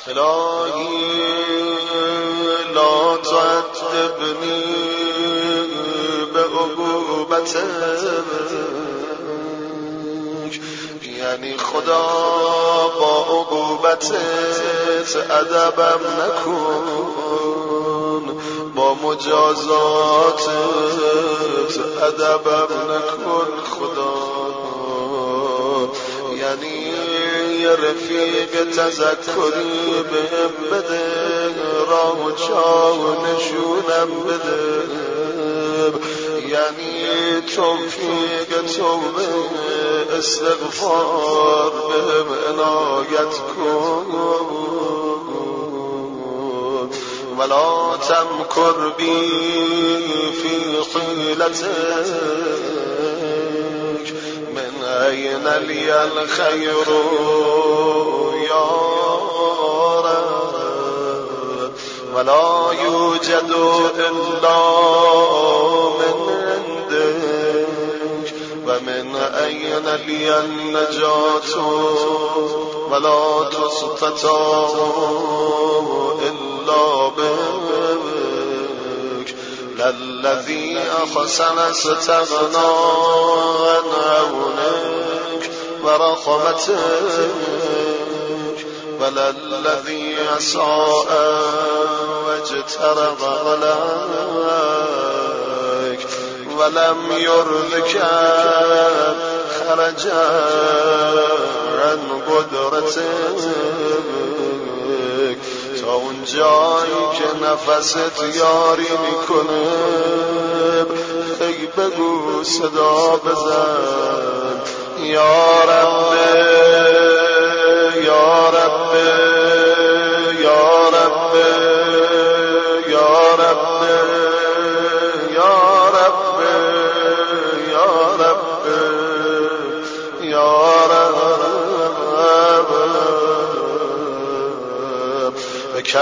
الهی لا تعذبنی به عقوبتک، یعنی خدا با عقوبتت ادبم نکن، با مجازاتت ادبم نکن خدا. یعنی یه رفیق تذکری بهم بده، راه و جا و نشونم بده، یعنی توفیق توبه استغفار بهم عنایت کن. ولا تمکر بی فی حیلتک، من این لی الخیر یا رب، ولا یوجد الا من عندک، و من این لی النجات ولا تستطاع الا بک، للذی احسن استغنا عن عونک و رحمتک، وللذی اساء واجترأ علیک ولم یرضک خرج عن قدرتک. تا اون جایی که نفست یاری میکنه خیلی بگو، صدا بزن، یا رب یا رب یا رب یا رب یا رب یا رب یا رب، بك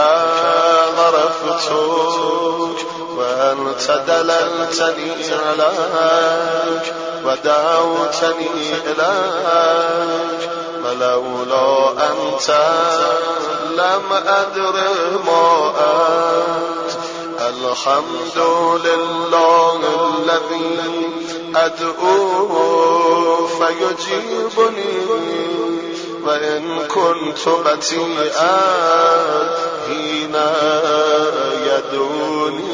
عرفتك وأنت دللتني عليك ودعوتني إليك، ولولا أنت لم أدر ما أنت. الحمد لله الذي أدعوه فيجيبني، وإن كنت بطيئا حين يدعوني.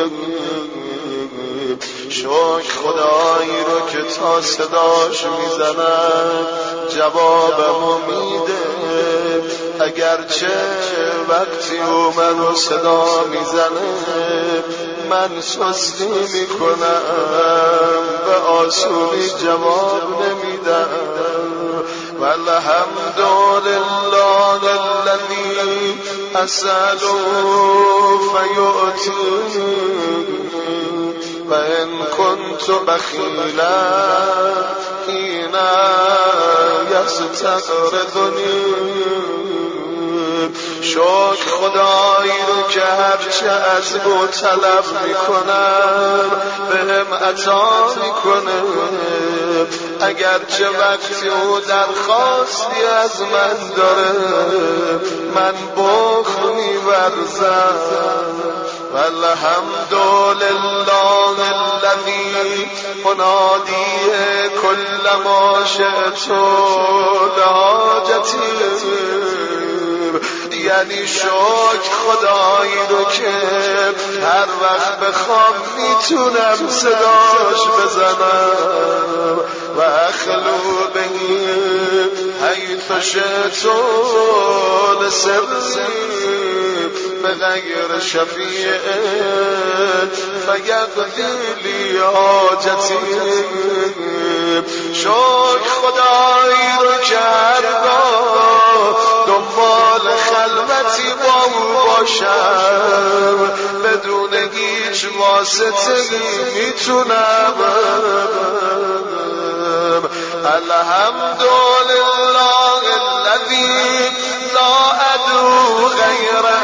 شکر خدایی رو که تا صداش میزنم جوابمو میده، اگرچه وقتی او منو صدا میزنه من سستی میکنم، به آسونی جواب نمیدم. والحمد لله الذي أسأل فيؤتيني، وإن كنت بخيلا حين يستغرضني. شکر خدایی رو که هرچه از او طلب میکنم بهم عطا میکنه، اگرچه وقتی او درخواستی از من داره من بخل می‌ورزم. والحمد لله الذي انادی كل ما شئت لحاجتی، یعنی شکر خدایی رو که هر وقت بخوام میتونم صداش بزنم. و اخلو بهی حیث شئت لسری بغیر شفیع فیقضی لی حاجتی. شکر خدایی رو که هرگاه دنبال خلوتی با او باشم بدون هیچ واسطه‌ای میتونم. الحمد لله الذي لا ادعو غيره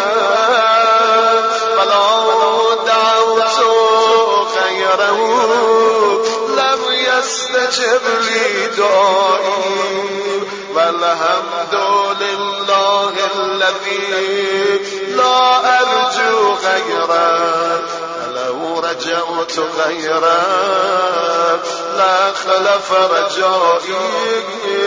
ولا دعوت غيره لم يستجب لي دعائي. والحمد لله الذي لا أرجو غيره لو رجعت غيره لا خلف رجائي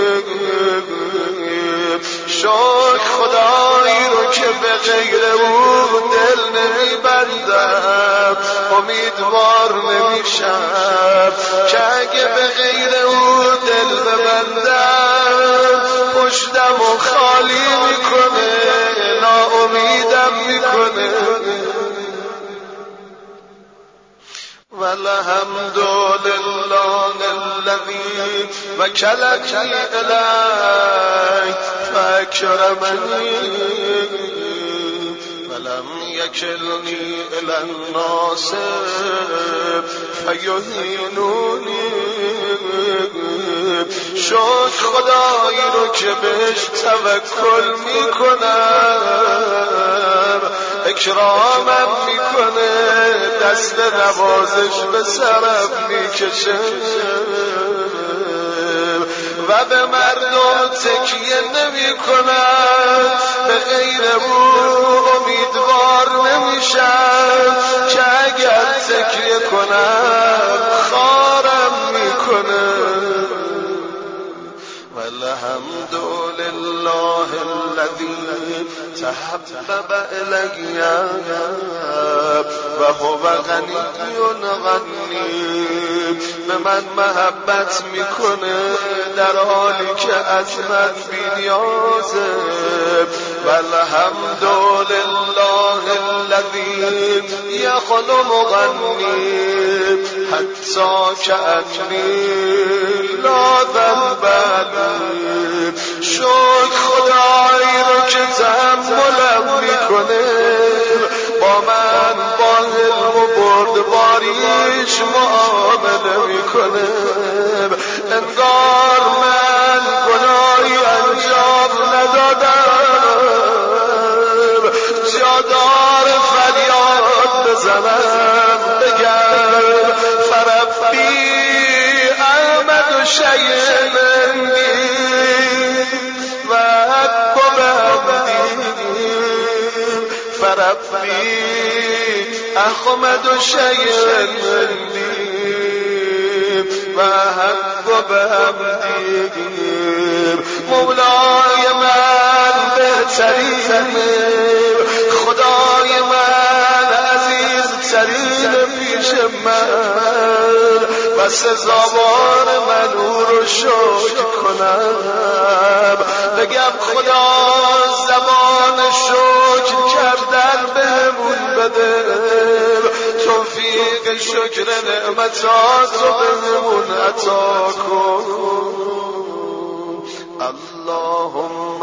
شکر خدایی رو که به غیر او دل نمیبندم امیدوار نمیشم که اگه به غیر او دل ببندم پشتم و خالی میکنه ناامیدم میکنه والحمد لله الذي وكلني إليه فأكرمني ولم يكلني إلى الناس فيهينوني شکر خدایی رو که بهش توکل میکنم اکرامم میکنه دست نوازش به سرم میکشه و به مردم تکیه نمیکنم به غیر او امیدوار نمیشم که اگر تکیه کنم خارم میکنه والحمد لله الذي تحبب إلي وهو غني به من محبت میکنه در حالی که از من بی‌نیازه والحمد لله الذي يخلقني حتى كأني لا ذنب لي شکر خدایی رو که تحملم میکنه با من با علم و بردباریش معامله میکنه انگار من گناهی انجام ندادم جادار فریاد بزنم بگم فربی احمد و شیء مندی و حق فربی احمد و شیء مندی و حق بحمدی مولای من بهترین خدای من عزیز ترین پیش من و سزاوار من او رو شکر کنم بگم خدا زبان شکر کردن بهمون بده توفیق شکر نعمتات رو بهمون عطا کن اللهم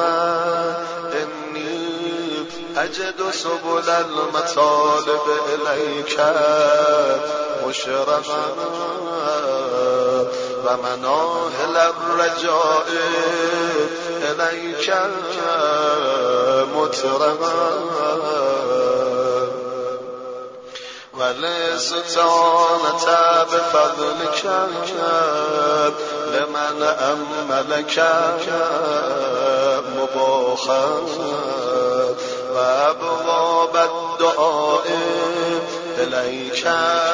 انی اجد سبل المطالب الیک مشرقا و مناهل الرجاء الیک مطرقا والاستعانة بفضلك لمن أملك مباخا وأبواب الدعاء إليك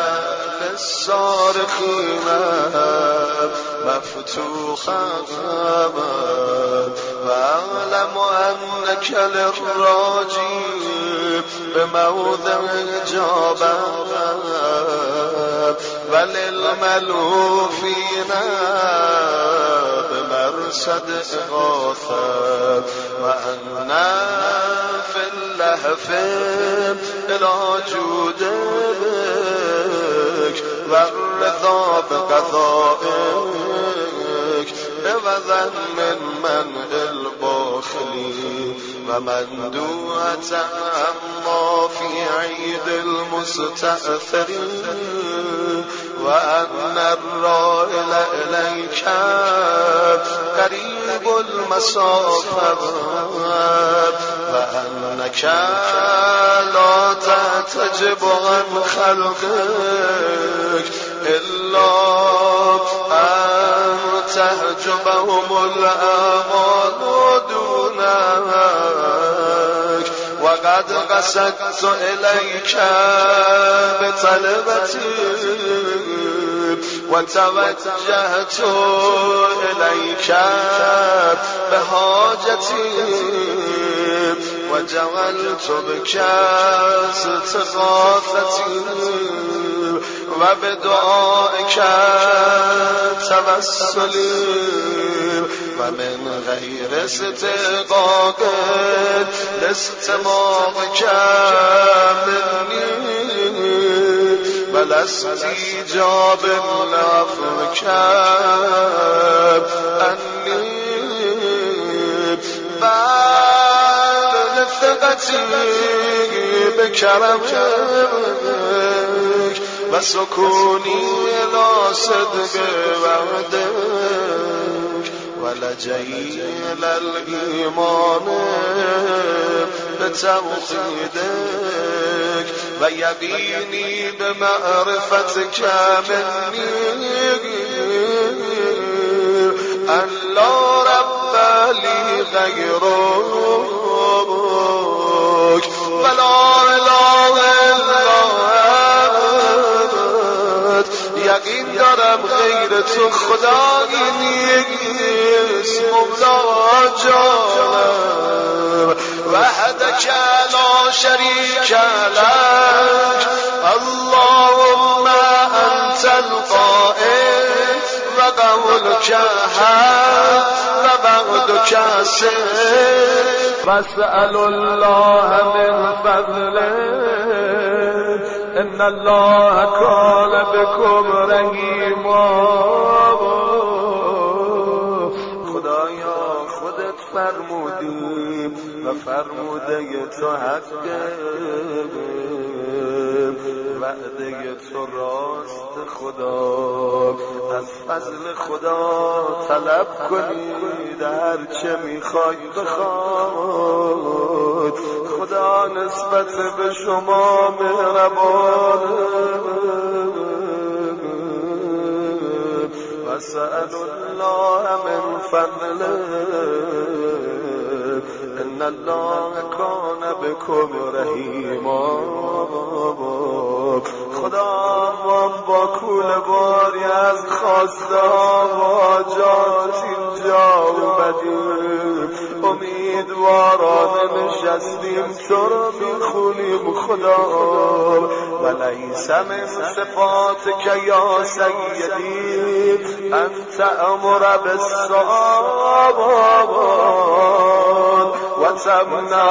للصارخين مفتوحا وأعلم أنك للراجي بموضع إجابة وللملهوفين بمرصد إغاثة وأنا في اللهف إلى جودك والرضا بقضائك عوضا من منع الباخلين ومندوعة عما في عيد المستأثرين وأن الرائل إليك قريب المسافة وأنك لا تحتجب عن خلقك إلا أن تحجبهم الأعمال دونها لقد قصدت الیک بطلبتی وتوجهت الیک بحاجتی وجعلت بك استغاثتی وبدعائك توسلی ومن غير استحقاق لاستماعك مني بل استجاب لعفوك عني بعد لثقتي بكرمك وسكوني إلى صدق وعدك ولجئي إلى الإيمان بتوحيدك ويقيني بمعرفتك مني أن لا رب لي غيرك ولا إله إلا أنت یقین دارم غیر تو خدایی نیست مولا جانم وحدك لا شريك لك اللهم أنت القائل وقولك حق ووعدك صدق واسأل الله من فضله ان الله كان بكم رحیما خدایا خودت فرمودی و فرموده تو حقه وعده تو راست خدا از فضل خدا طلب کنید هر چه میخوای بخواد خدا نسبت به شما مهربان واسأل الله من فضله ان الله كان بكم رحیما خدا ما با کوله باری از خواسته و حاجات اینجا اومدیم امیدوارانه نشستیم تو رو میخونیم خدا ولیس من صفاتک یا سیدی انت امر بالصواب و تمنع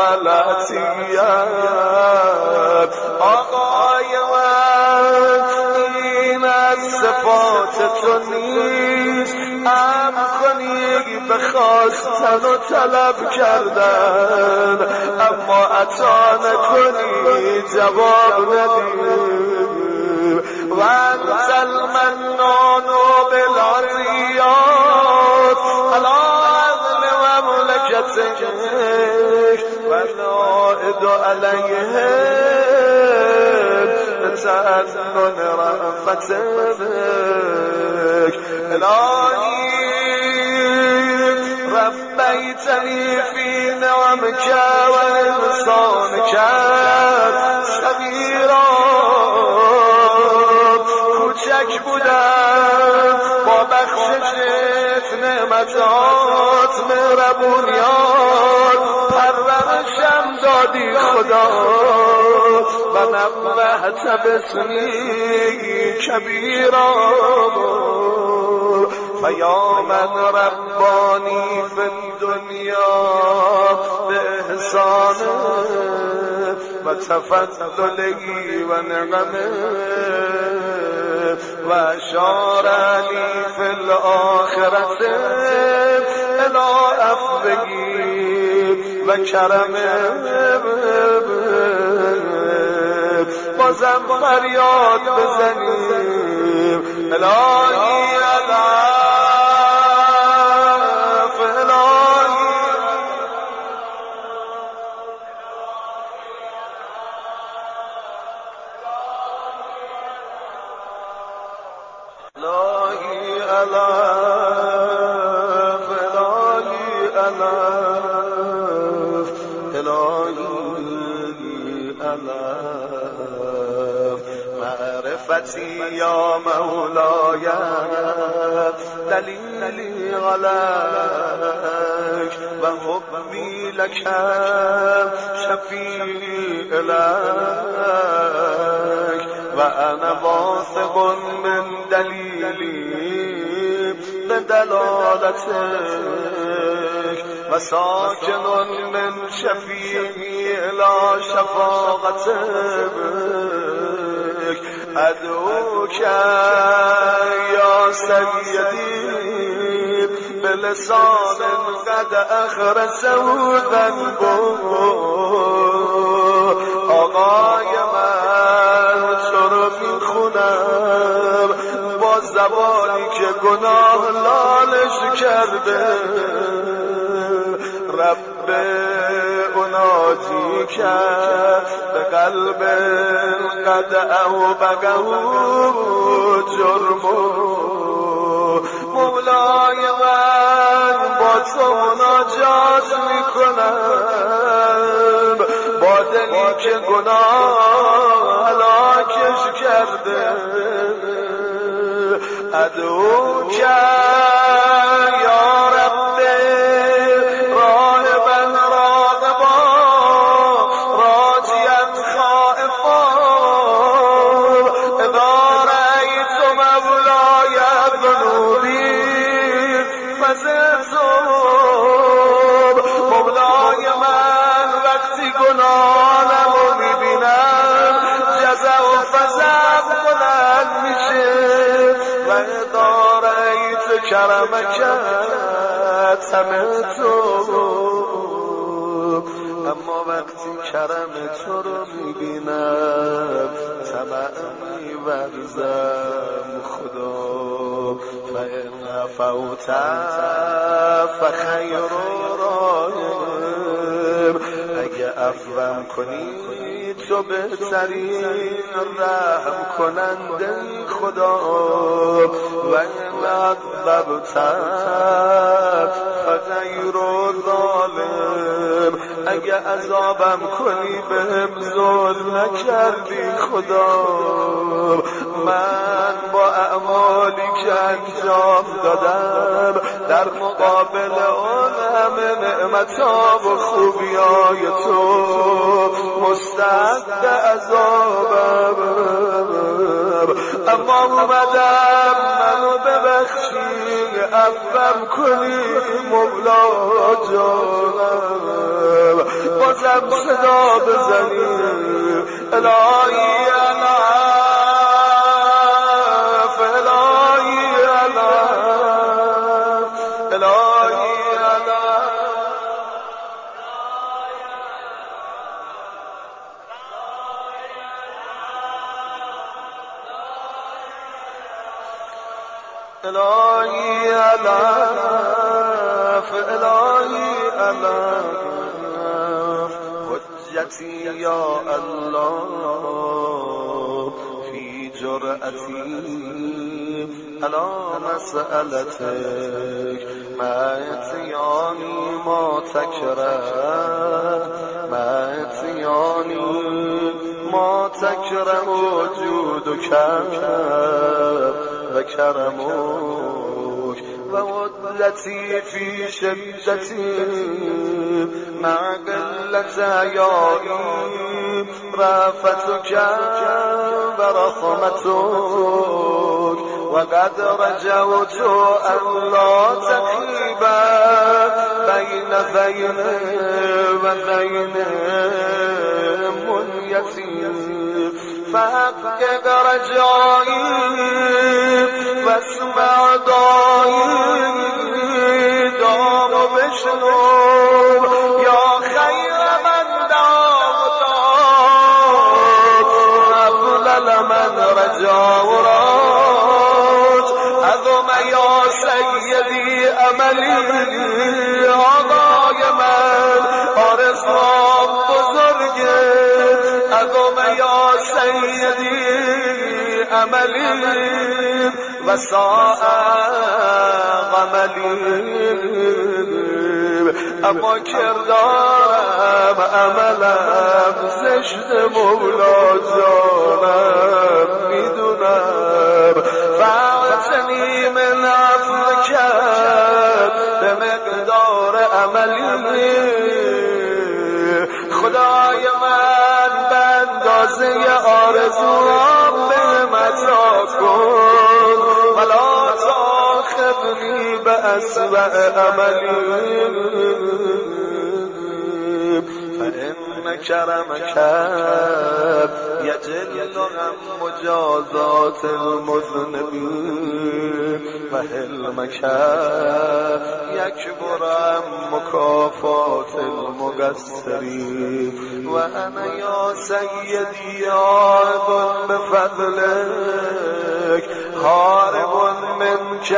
العطیت آقای من این از صفات تو نیست امر کنی به خواستن و طلب کردن اما عطا نکنی جواب ندی و انت المنان بالعطیات علی عدل مملکتک و نائد علیهم بتأذن رأفتك الهی ربيتني في نعمك وإحسانك صغيرا کوچک بودم با بخششت نعمتات مهربونیات پرورشم دادی خدا و نبهت باسمی کبیرا فیا من ربانی فی الدنیا بإحسانه و تفضلی و نعمه و اشارنی فی الآخرة الی عفوی و کرمه بازم فریاد بزنیم الهی العف الهی الهی العف الهی العف الهی الألف معرفتي يا مولاي دليلي عليك وحبي لك شفيع لك وأنا واثق من دليلي بدلالتك وساكن من شفيعي إلى شفاعتك أدعوك يا سيدي بلسان قد أخرسه ذنبه آقای من چرا میخونم با زبانی که گناه لالش کرده رب اناجی کرد به قلب قد اوبقه جرمو مولای من با تو مناجات میکنم با دلی که گناه هلاکش کرده ادعو کرد یا رب راهبا راغبا راجیا خائفا اذا رأیت مولای ذنوبی فزدتم مولای من وقتی گناهانمو میبینم جزع و فزع بلند میشه و اذا رأیت کرمک تمتم اما وقتی کرم تو رو میبینم طمع میورزم خدا فإن عفوت فخیر راحم اگه عفوم کنی تو بهترین رحم کننده خدا و این عذبت فغیر ظالم اگه عذابم کنی بهم ظلم نکردی خدا من با اعمالی که انجام دادم در مقابل اون همه نعمتها و خوبیای تو مستعد عذابم اما اومدم منو ببخشی عفوم کنی مولا جانم بازم صدا بزنی الهی الف الهی الف الهی الهی الف الهی الف حجتی یا الله فی جرأتی علی مسألتک مع اتیانی ما تکره مع اتیانی ما تکره وجودک و کرمک و عدلتی فی شدتی مع قلت حیایی رأفتک و رحمتک و قد رجوت ان لا تخیب بین ذین و ذین منیتی فحقق رجایی واسمع دعایی دام و بشنو یا خیر من دعوت قبل من رجا و راج اذم یا سیدی عملی آقای من آرزوام بزرگه اذم یا سیدی عملی و ساء عملی اما کردارم عملم زشت مولا جانم میدونم فاعتنی من عفوک به مقدار عملی خدای من به اندازه آرزوام به متا کن ولا تاخذنی به اسوأ عملی فإن کرمک یجل عن مجازات المذنبین و حلمک یکبر عن مکافات المقصرین و انا یا سیدی عائد بفضلک هارب منک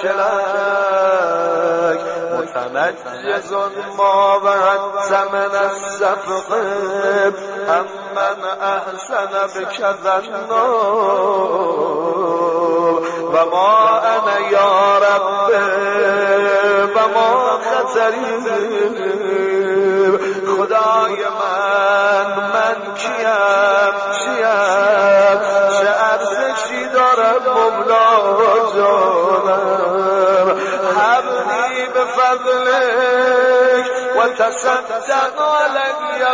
الیک متنجز ما وعدت من السفق امن احسن بك ظنا و ما انا یا رب و ما خطری خدای من کیم چیم چه ارزشی دارم مولا جانم حبلی بفضلک و تصدق علی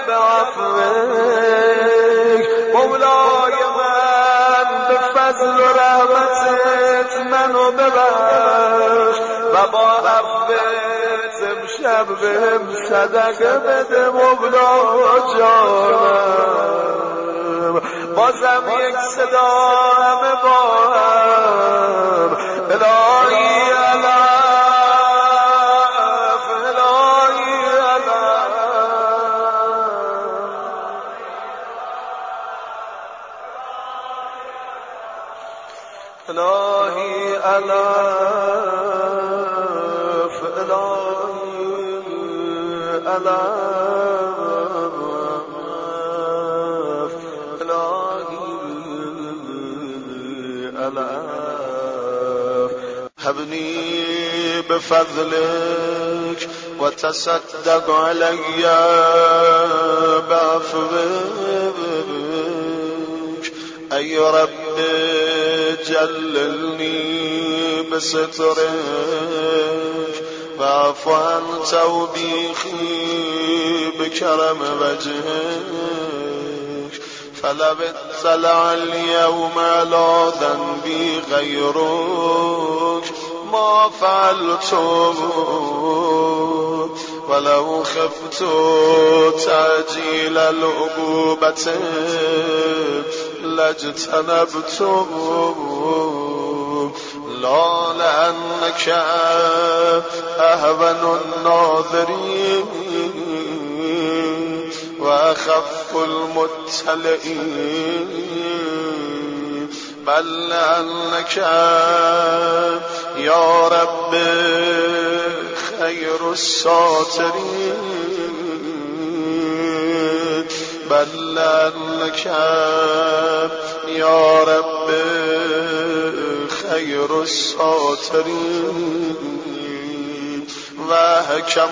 بعفوک مولای من به فضل و رحمتت منو ببخش و با عفوت امشب بهم صدقه بده مولا جانم بازم یک صدا همه با هم الهی علف الهی علف الهی علف الهی علف الألف هبني بفضلك وتصدق علي بعفوك أي رب جللني بسترك واعف عن توبيخي بكرم وجهك فلو اطلع اليوم على ذنبي غيرك ما فعلته ولو خفت تعجيل العقوبة لاجتنبته لا لأنك أهون الناظرين وأخف المطلعين بل لأنك يا رب خير الساترين بل لأنك يا رب خير الساترين وحكم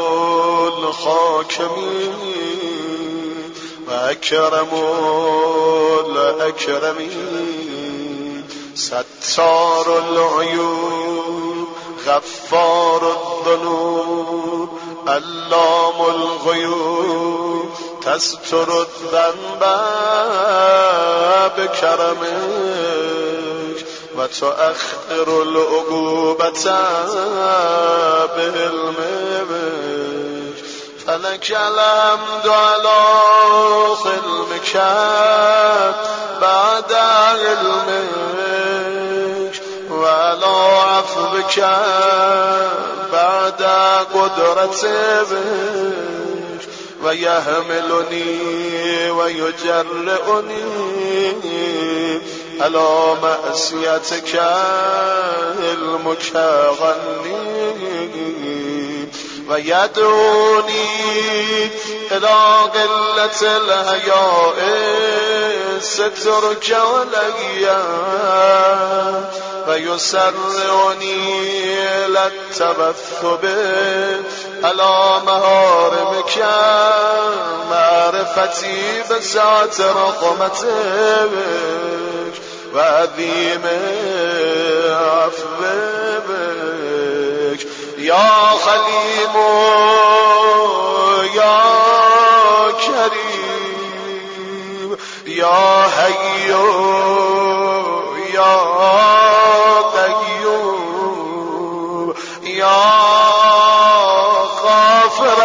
الحاكمين وأكرم الأكرمين ستار العيوب غفار الذنوب علام الغيوب تستر الذنب بكرمك وتؤخر العقوبة بعلمك فلك الحمد على حلمك بعد علمك وعلى عفوك بعد قدرتك ويحملني ويجرئني على معصيتك علمك غني ويدعوني إلى قلة الحياء سترك علي ويسرعني إلى التبثب علا محارمک معرفتی به ذات رحمتک و عظیم عفوک یا حلیم یا کریم یا حی یا قیوم یا غافر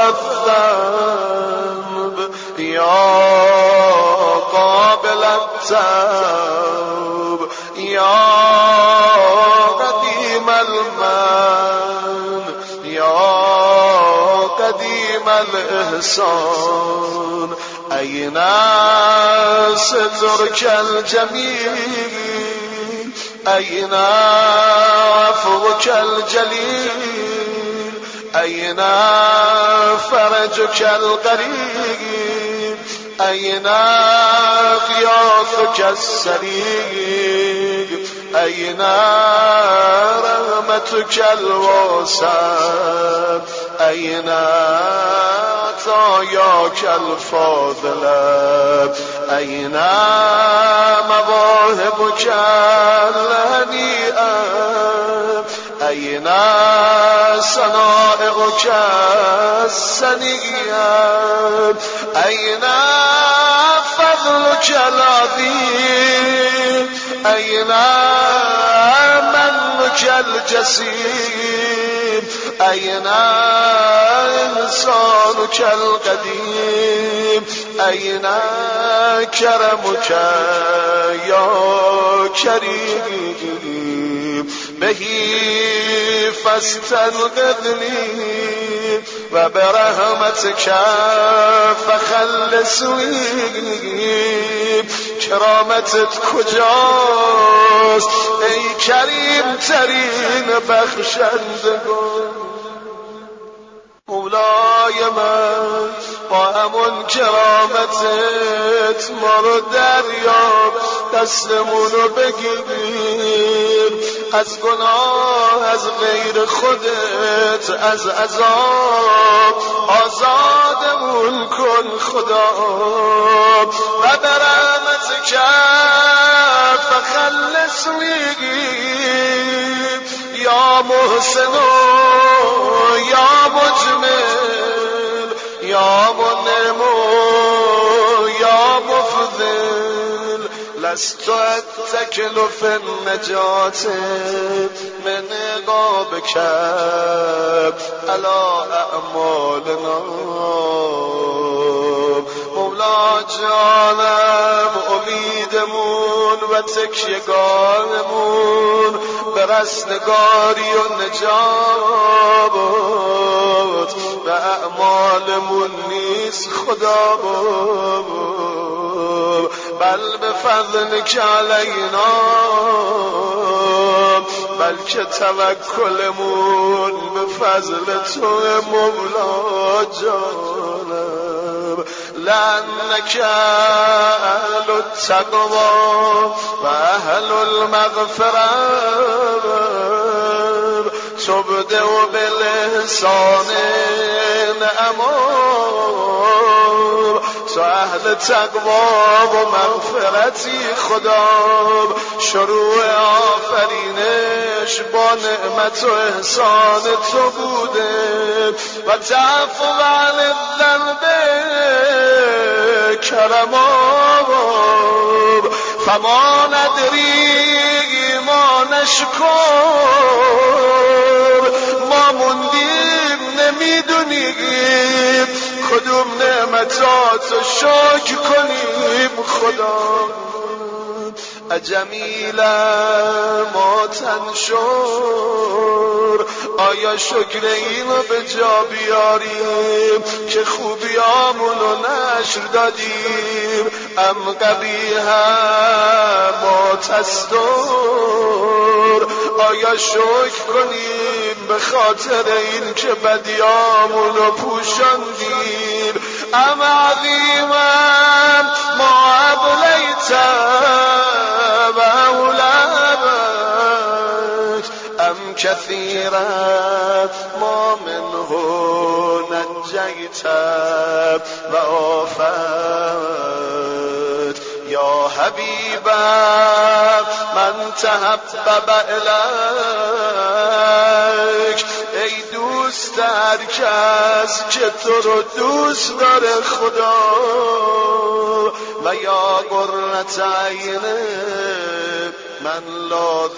الذنب یا قابل التوب یا قدیم المن یا قدیم الاحسان این سترک الجمیل این عفوک الجلیل این فرجک القریب این غیاثک السریع این رحمتک الواسع این عطایاک الفاضله این مواهبک الهنیئه این صنائعک السنیه این فضلک العظیم این منک الجسیم این احسانک القدیم این کرمک یا کریم بهی فاستنقذنی و برحمتک فخلصنی کرامتت کجاست ای کریم ترین بخشندگان مولای من با همون کرامتت ما رو دریاب دستمون رو بگیر از گناه از غیر خودت از عذاب آزادمون کن خدا و برحمتک فخلصنی یا محسن یا مجمل یا منعم یا مفضل لست اتکل فی النجات من عقابک علی اعمالنا مولا جانم امیدمون و تکیهگاهمون به رستگاری و نجات به اعمالمون نیست خدا بل به فضلک علینا بلکه توکلمون به فضل تو مولا جانم لأنك أهل التقوى وأهل المغفرة تبدأ بالإحسان نعمار تو اهل تقوا و مغفرتی خدا شروع آفرینش با نعمت و احسان تو بوده و تعفو عن الذنب کرماب فما ندری ما نشکر ما موندیم نمیدونیم کدوم نعمتاتو شکر کنیم خدا جمیلا تنشر آیا شکر اینو به جا بیاریم که خوبیامونو نشر دادیم ام قبیحا ما تستر آیا شکر کنیم به خاطر این که بدیامونو پوشاندیم ام عظیما ما ابلیتا و اولادت ام كثيرا ما منه نجيت وآفت يا حبيبا من تحبب إليك ای دوست هر کس که تو رو دوست داره خدا و یا قرة عین من لاذ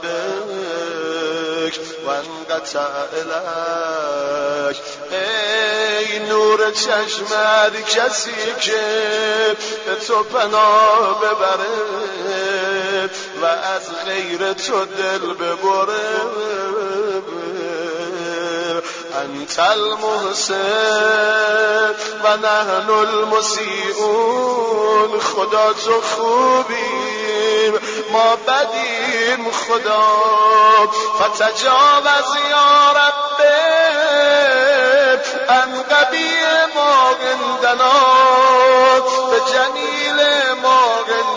بک و انقطع الیک ای نور چشم هر کسی که به تو پناه ببره و از غیر تو دل ببره انت المحسن و نحن المسیئون خدا تو خوبیم ما بدیم خدا فتجاوز یا رب عن قبیح ما عندنا به جمیل ما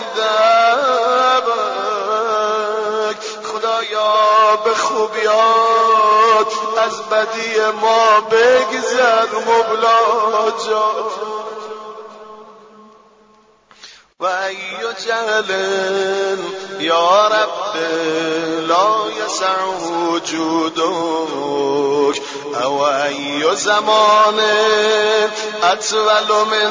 عندك خدایا به خوبیات از بدی ما بگذر مولا جان و ای جهل یا رب لا یسعه وجودک او ای زمان اطول من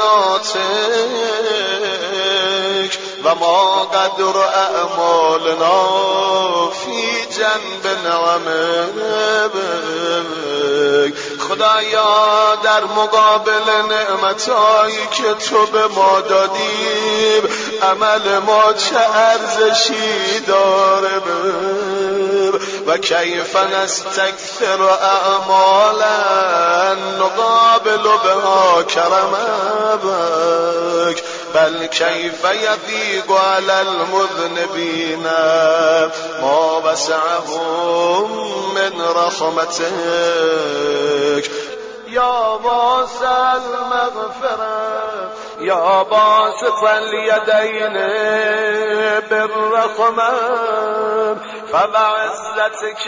اناتک و ما قدر اعمالنا فی جنب نعمک خدایا در مقابل نعمتایی که تو به ما دادیم عمل ما چه ارزشی داره و کیف نستکثر اعمالا نقابل بها کرمک بل کیف یضیق علی المذنبین ما وسعهم من رحمتک یا واسع المغفرة یا باسط الیدین بالرحمة فبعزتك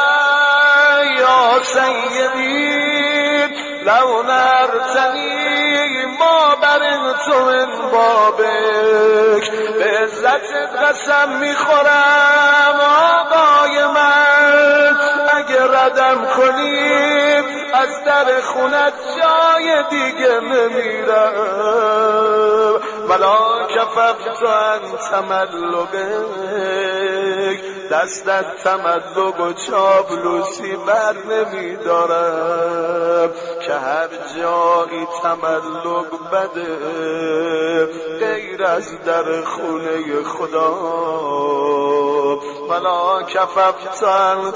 یا سیدی لو نرتنی ما برئت من بابک به عزت قسم میخورم آقای من اگه ردم کنی از در خونت جای دیگه نمیرم ولا کففت عن تملقک دست از تملق و چاپلوسی بر نمیدارم که هر جایی تملق بده غیر از در خونه خدا ولا کففت عن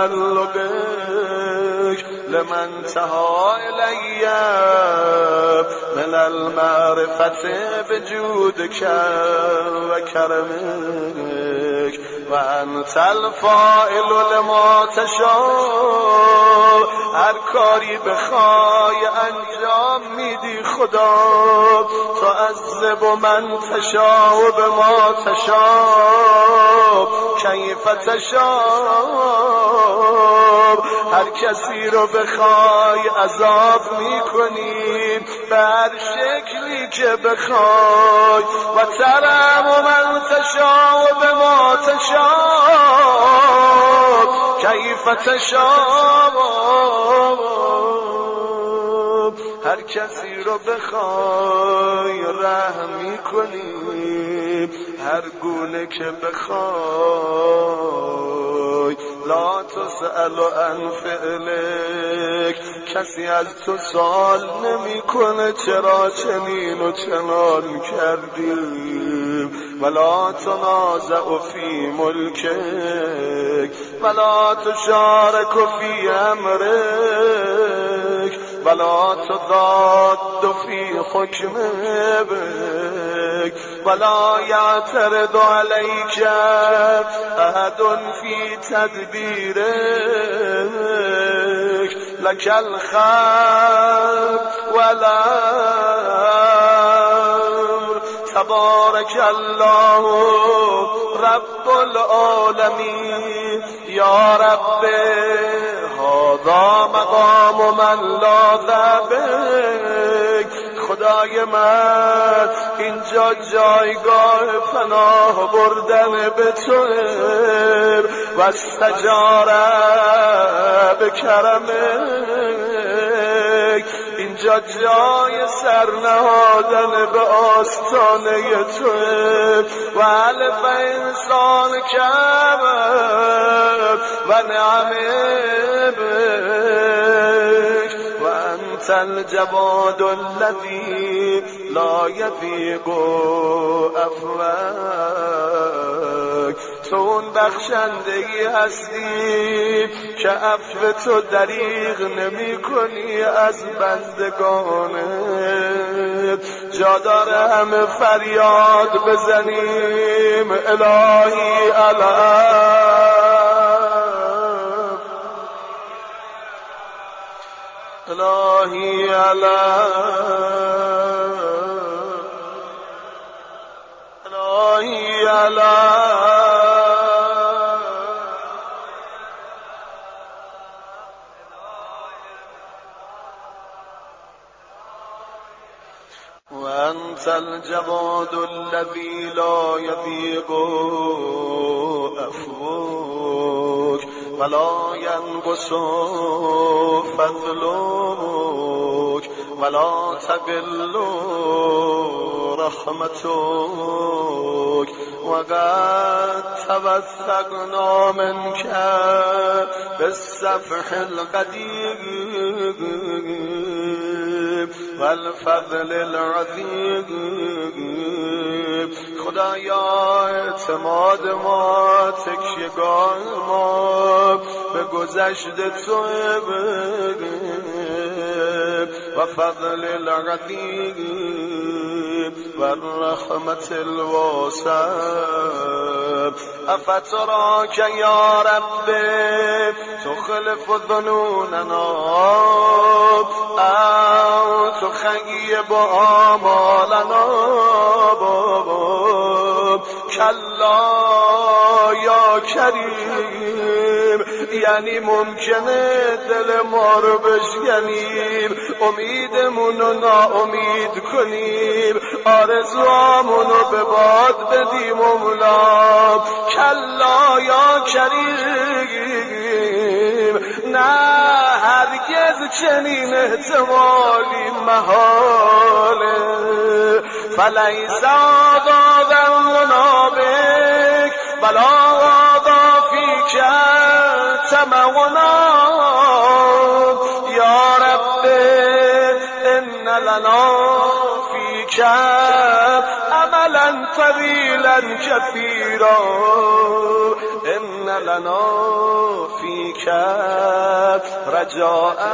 تملقک لمن تها الی من المعرفة بجودك و کرمک و انت الفاعل لما تشاء هر کاری بخوای انجام میدی خدا تعذب من تشاء به ما تشاء کیف تشاء هر کسی رو بخوای عذاب میکنی به هر شکلی که بخوای و ترم من تشاء به ما تشاء کیف تشاء هر کسی رو بخوای رحم میکنی هر گونه که بخوای لا تسأل عن فعلک کسی از تو سوال نمیکنه چرا چنین و چنان کردی ولا تنازع فی ملکک ولا تشارک فی امرک ولا تضاد فی حکمک ولا یعترض علیک احد فی تدبیرک لک الخیر والامر تبارک الله رب العالمین. یا رب هذا مقام من لاذ بک. خدای من اینجا جایگاه پناه بردن به توئه و استجار به کرمک. اینجا جای سرنهادن به آستانه توئه و الف انسان کم و نعمه بک. و انت الجواد الذی لا یضیق عفوک. تو اون بخشندگی هستی که عفو تو دریغ نمی کنی از بندگانت. جا داره همه فریاد بزنیم الهی علم، الهی علم، الهی علم. وأنت الجواد الذي لا يضيق عفوك ولا ينقص فضلك ولا تقل رحمتك. وقد توثقنا منك بالسفح القديم والفضل العظیم. خدایا اعتماد ما، تکیهگاه ما به گذشت تو و فضل العظیم و رحمت الواسع. افتراک یا رب تخلف ظنوننا او تخیب آمالنا. کلا یا کریم، یعنی ممکنه دل ما رو بشکنیم، امیدمون رو ناامید کنیم، آرزوامون رو به باد بدیم مولا. کلا یا کریم، نه هرگز چنین احتمالی محاله. فلیس آدا ذنبنا بک ولا آدا فیک طمعنا. یا رب ان لنا فیک املا طویلا کثیرا. ان لنا فیک رجاء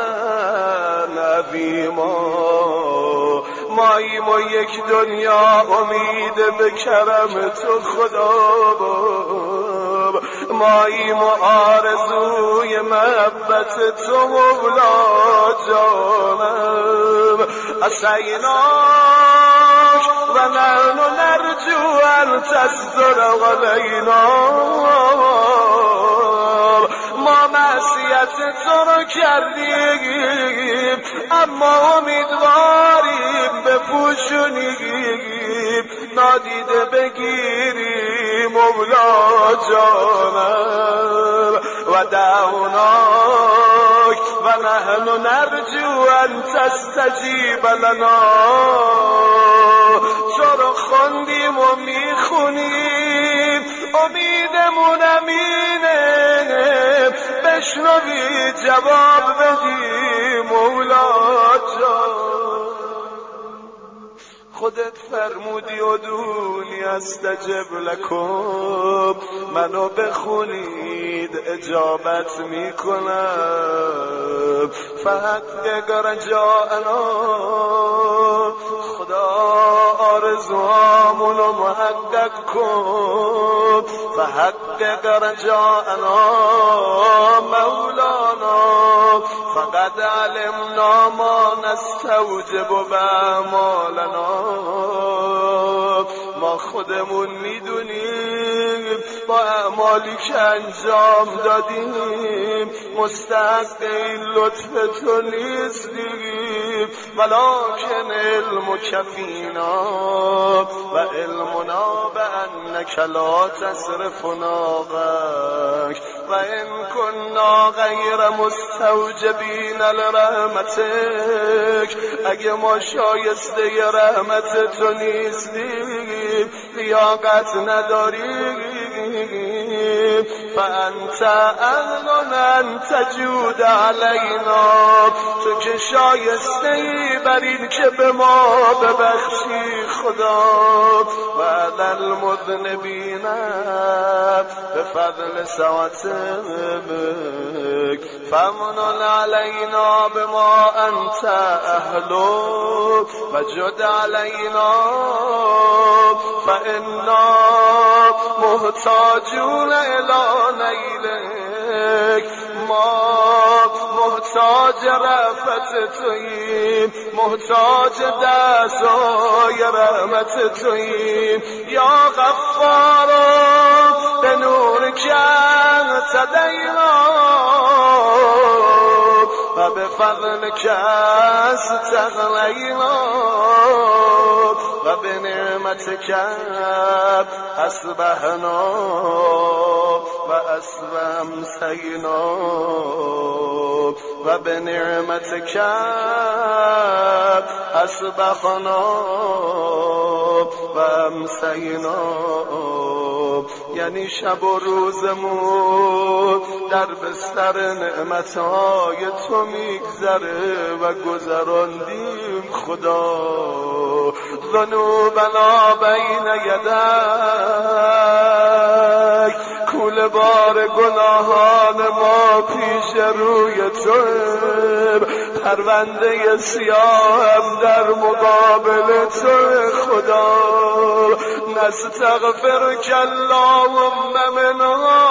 عظیما. ماییم و یک دنیا امید به کرم تو خدا باب. ماییم و آرزوی محبت تو مولا جانم. اسیناک و نحن نرجو ان تصدر علینا. ما معصیت تو رو کردیم اما امیدواریم بپوشونیم، نادیده بگیریم مولا جانم. و دعوناک و نحن نرجو ان تستجیب لنا. چرا خوندیم و میخونیم، امیدمون امینه، بشنوی جواب بدی مولا جان. خودت فرمودی ادعونی استجب لکم، منو بخونید اجابت میکنم. فحقق رجاءنا، خدا آرزوامونو محقق کن. فحقق رجاءنا مولانا، فقد علمنا ما نستوجب بأعمالنا. ما خودمون میدونیم با اعمالی که انجام دادیم مستحق این لطف تو نیستیم، ولکن علمک فینا و علمنا بانک لا تصرفنا بک و ان کنا غیر مستوجبین لرحمتک، اگه ما شایسته رحمت تو نیستیم، لیاقت نداریم، فانت اهل ان تجود علینا، تو که شایسته ای بر این که به ما ببخشی خدا، و علی المذنبین به فضل سعتک فمن علینا بما انت اهلو و جد علینا فانا محتاجون الی نیلک، ما محتاج رحمت توییم، محتاج دستای رحمت توییم، یا غفار به نور کن تدینا و به فضل کس تغلینا و به نعمت کن اصبحنا و امسینا و به نعمت کن اصبحنا و امسینا، یعنی شب و روزمون در بستر نعمتهای تو میگذره و گذراندیم خدا، ذنوبنا بین یدک، کول بار گناهان ما پیش روی تو، پرونده سیاهم در مقابل تو خدا، نستغفرک اللهم منها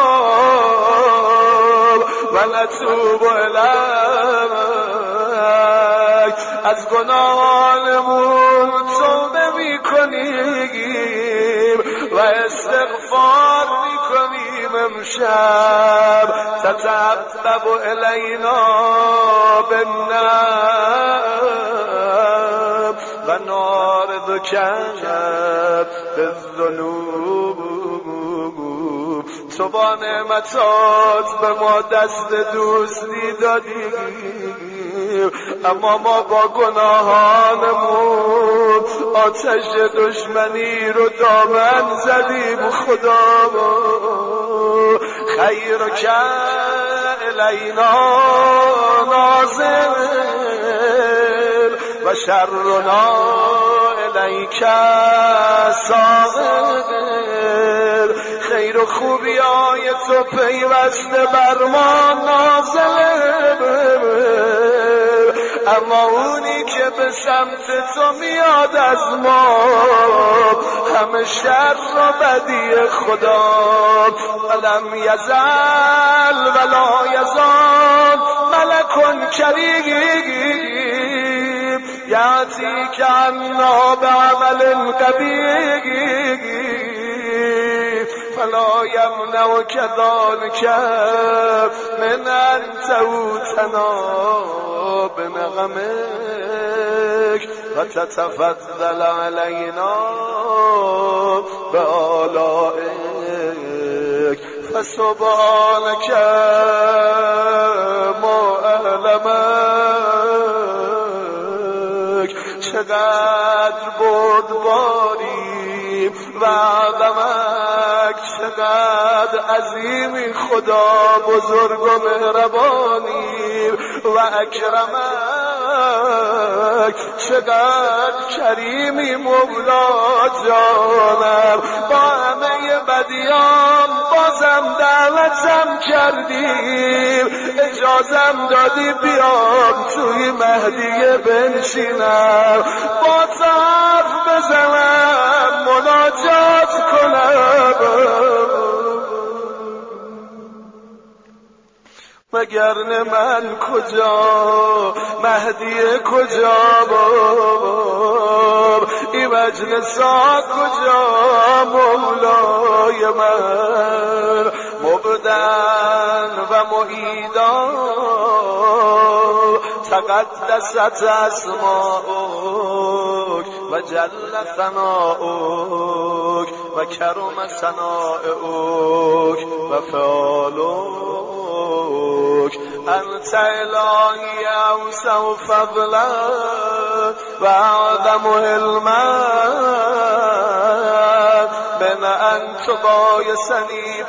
و نتوب الیک، از گناهانمون توبه میکنیم و استغفار میکنیم امشب، تتعبب الینا بالنعم و نارضک بالذنوب، تو با نعمتات به ما دست دوستی دادی، اما ما با گناهانمون آتش دشمنی رو دامن زدیم خدا، خیر که الینا نازل و شرنا الیک ساغر، خیر و خوبی های تو پیوسته بر ما نازله، اما اونی که به سمت تو میاد از ما همه شر و بدی خدا، ولم یزل ولا یزال ملک کریم یأتیک عنا بعمل قبیح فلا یمنعک ذلک من ان توتنا بنغمک و تتفضل علینا بآلائک فسبحانک ما اعلمک، چقدر بردباریم و عظمک، چقدر عظیمی خدا، بزرگ و مهربانی و اکرمک، چقدر کریمی مولا جانم، با همه بدیام بازم دعوتم کردیم، اجازم دادی بیام توی مهدیه بنشینم، با تو حرف بزنم، مناجات کنم، وگرنه من کجا، مهدی کجا، این مجلسا کجا مولای من مبدن و معیدا تقدست اسماؤک و جل ثناؤک و کرم ثناؤک و فعالک انت الهی اوسع فضلا و اعظم علما من ان تبایسنی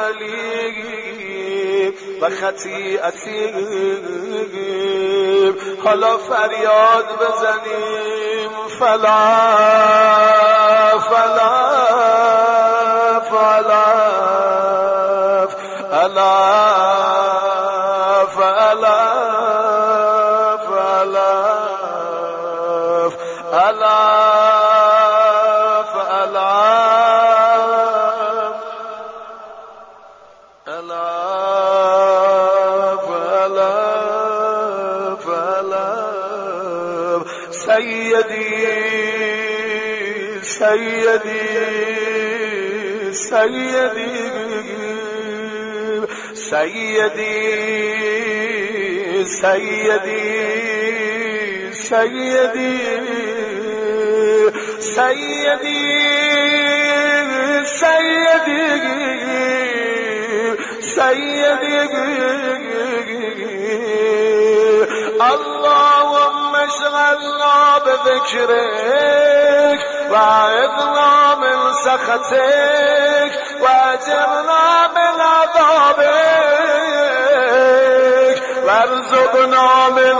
بفعلی و خطیئتی. حالا فریاد بزنیم فلا فلا فلا فلا فلا فلا فلا سيدي سيدي سيدي سيدي سيدي سيدي سيدي سيدي اللهم اشغلنا بذكرك وأعذنا من سخطك وأجرنا من عذابك وارزقنا من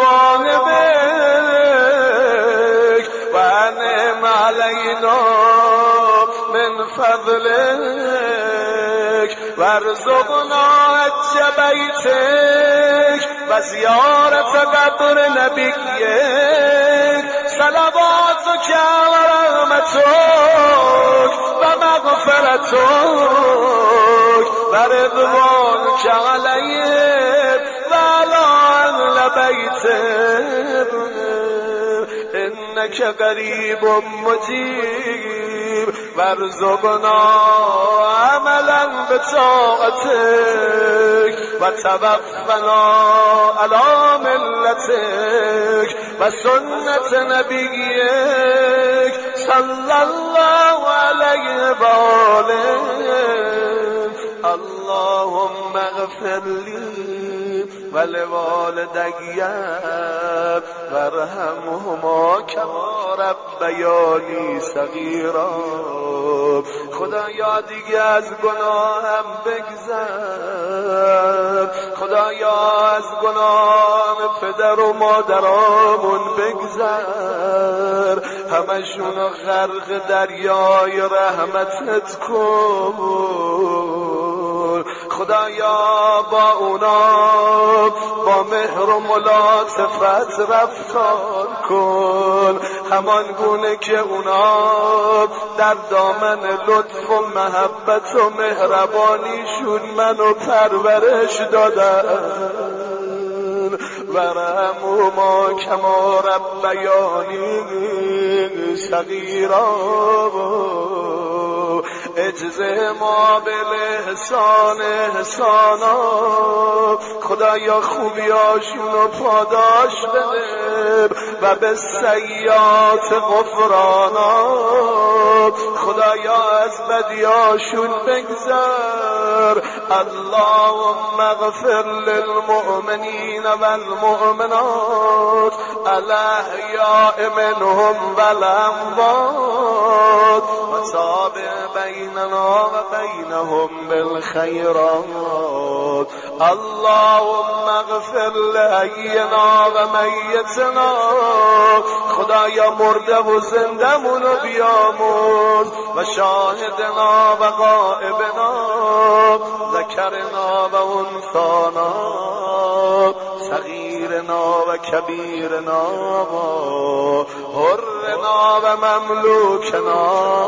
مغانمك وأنعم علينا من فضلك وارزقنا حج بيتك وزيارة قبر نبيك صلواتك ورحمتك ومغفرتك ورضوانك عليهم وعلى أهل بيتك إنك قريب مجيب وارزقنا عملا بطاعتك وتوفنا على ملتك وسنة نبيك صلى الله عليه وآله. اللهم اغفر لي ولوالدي وارحمهما كما ربياني صغيرا. خدایا دیگه از گناهم بگذر، خدایا از گناه پدر و مادرامون بگذر، همشون غرق دریای رحمتت کن. خدایا با اونا با مهر و ملاطفت رفتار کن، همان گونه که اونا در دامن لطف و محبت و مهربانیشون منو پرورش دادن. ورحمهما کما ربیانی صغیرا. اجزه ما بالاحسان احسانا. خدایا خوبیاشونو پاداش بده و به سیئات غفرانا. خدایا از بدیاشون بگذر. اللهم اغفر للمؤمنین والمؤمنات الاحیاء منهم والاموات وتابع بیننا و بینهم بالخیرات. اللهم اغفر لحینا و میتنا. خدایا مرده و زندمونو بیامرز و شاهدنا و غائبنا، ذکرنا و انثانا، صغیرنا و کبیرنا، حرنا و مملوکنا.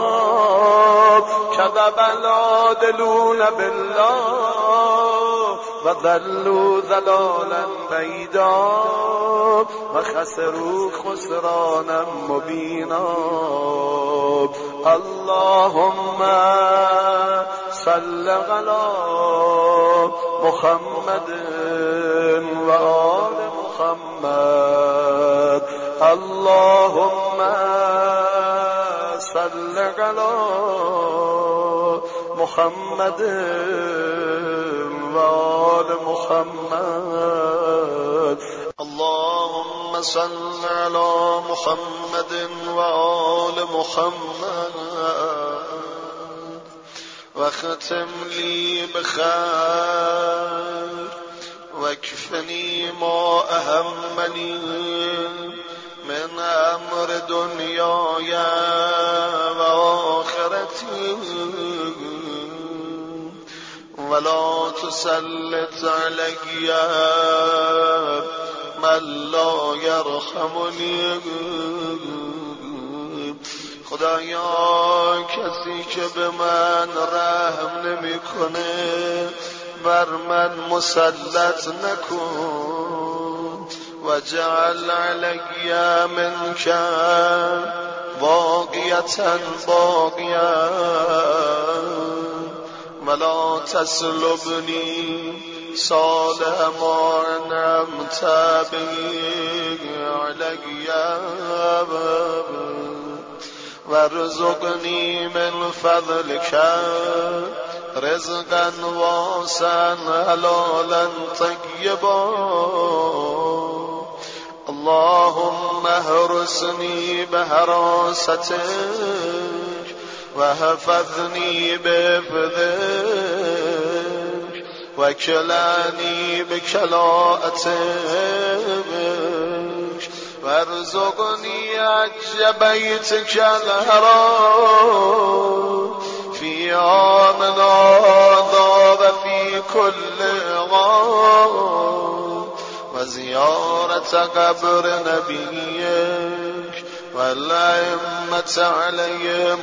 كذب العادلون بالله وضلوا ضلالا بعيدا وخسروا خسرانا مبينا. اللهم صل على محمد و آل محمد. اللهم صل على محمد و آل محمد. اللهم صل على محمد و آل محمد واختم لي بخير واكفني ما أهمني من أمر دنياي وآخرتي ولا تسلط علي من لا يرحمني. خدایا کسی که به من رحم نمیکنه بر من مسلط نکن. وجعل علی منک واقیة باقیة ولا تسلبنی صالح ما انعمت به علی وارزقنی من فضلك رزقا واسعا حلالا طیبا. اللهم احرسني بحراستك وحفظني بحفظك وكلاني بكلاءتك وارزقني حج بيتك الحرام في عام هذا وفي كل عام وزيارة قبر نبيك والأئمة عليهم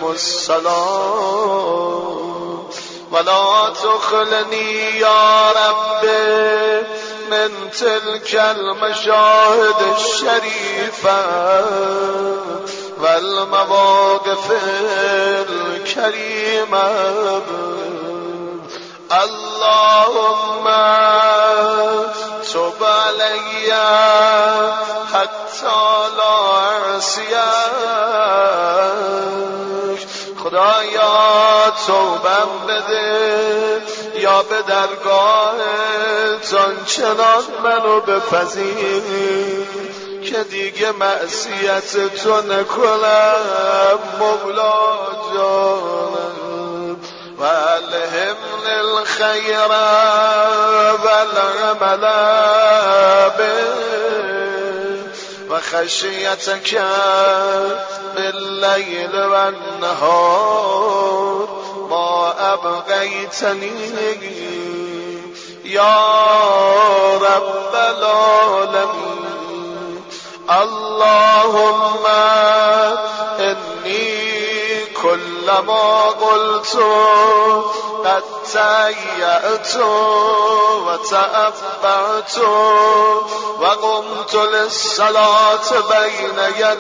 السلام. ولا تخلني يا رب من تلك المشاهد الشريفة والمواقف الكريمة. اللهم تب علي حتى لا أعصيك. خدایا توبم بده یا به درگاهت آنچنان منو بپذیر که دیگه معصیت تو نکنم مولا جانم. و الهمنی الخیر و العمل به و خشیتک باللیل و النهار ما ابقیتنی یا رب العالمین. اللهم انی كلما قلت قد تهيأت وتأبعت وقمت للصلاة بين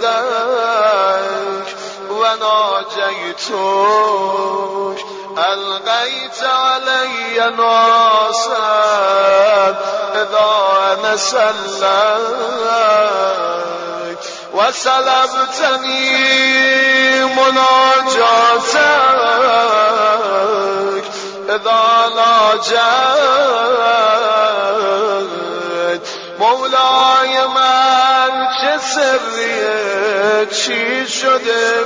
يديك وناجيتك ألقيت علي ناسا إذا أنا سليت وسلبتني مناجاتك إذا ناجيت. مولای من چه سریه چی شده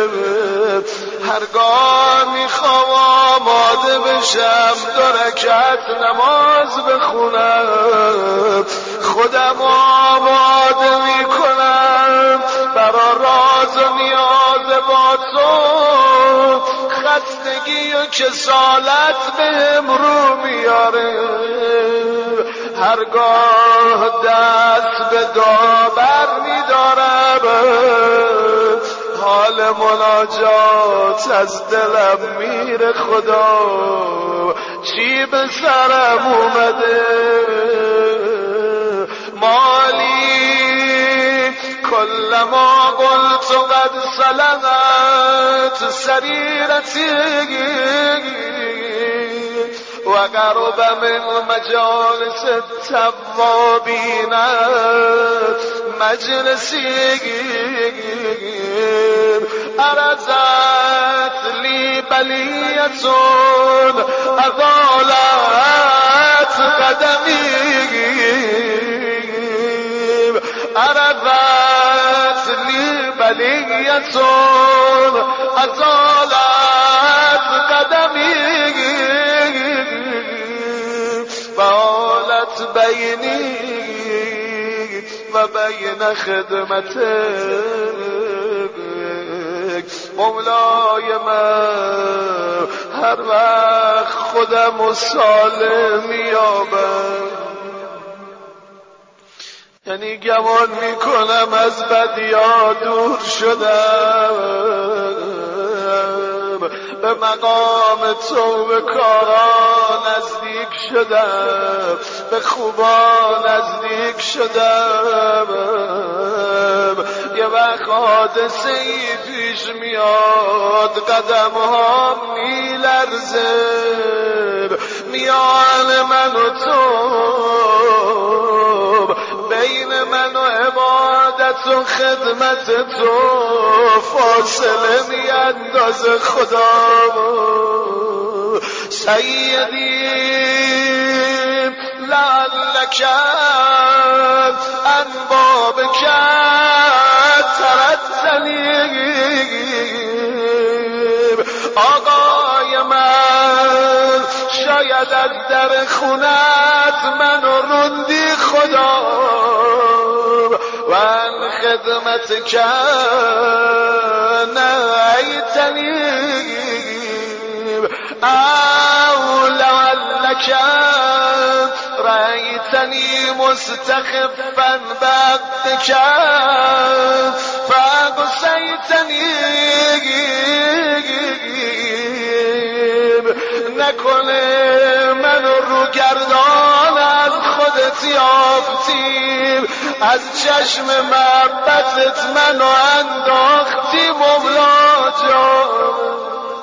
هرگاه میخوام آماده بشم 2 رکعت نماز بخونم خودم آماده میکنم برا راز و نیاز با تو. خستگی و کسالت بهم رو میاره هرگاه دست به داور میدارم حال مناجات از دلم میره. خدا چی به سرم اومده مالی كلما قلت قد سلمت سريرتي وقرب من مجالس التوابين مجلسي أرزت لي بلية أضالت قدمي أرزت لي بلية أضالت قدمي فالت بيني وبين خدمتك مولاي من هر وقت خودم و سالم یابم. یعنی گمان میکنم از بدیا دور شدم، به مقام تو به کارا نزدیک شدم، به خوبا نزدیک شدم. یه وقت حادثه ای پیش میاد، قدم ها میلرزه میان من و تو، بین من و عبادت و خدمت تو فاصله میاندازه خدا. سیدی لعلک عن بابک ترتنی، آقای من شاید از در خونت منو روندی خدا و ان خدمت کن ایتنی او لعلک رأیتنی مستخفا بعدک فاغسیتنی، نکنه منو رو گردان از خودت یافتی، از چشم محبتت منو انداختی مولا جان.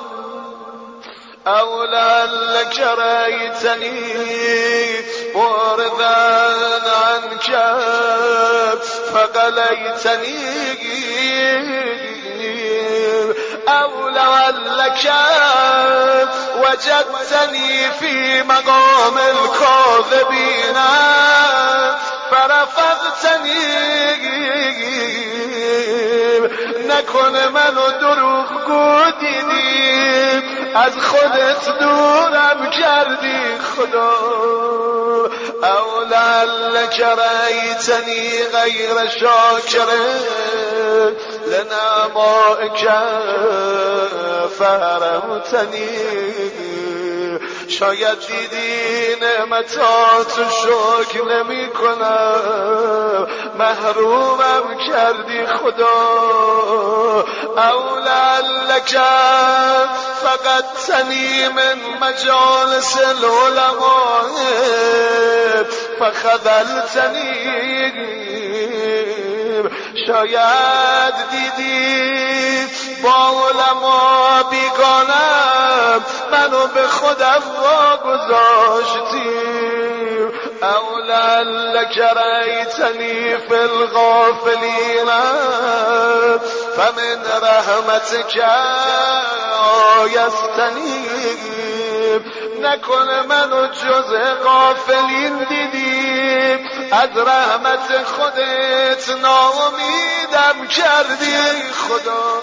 او لعلک رأیتنی معرضا عنک فقلیتنی، او لعلک وجدتنی فی مقام الكاذبین فرفضتنی، نکنه منو دروغگو دیدی از خودت دورم کردی خدا. او لعلک رأیتنی غیر شاکر لنعمائک فحرمتنی، شاید دیدی نعمتاتو شکر نمی کنم محرومم کردی خدا. او لعلک فقدتنی من مجالس العلماء فخذلتنی، شاید دیدی با علما بیگانم منو به خودم واگذاشتی. او لعلک رأیتنی فی الغافلین فمن رحمتک آیستنی، نکنه منو جز غافلین دیدی، از رحمت خودت ناامیدم کردی خدا.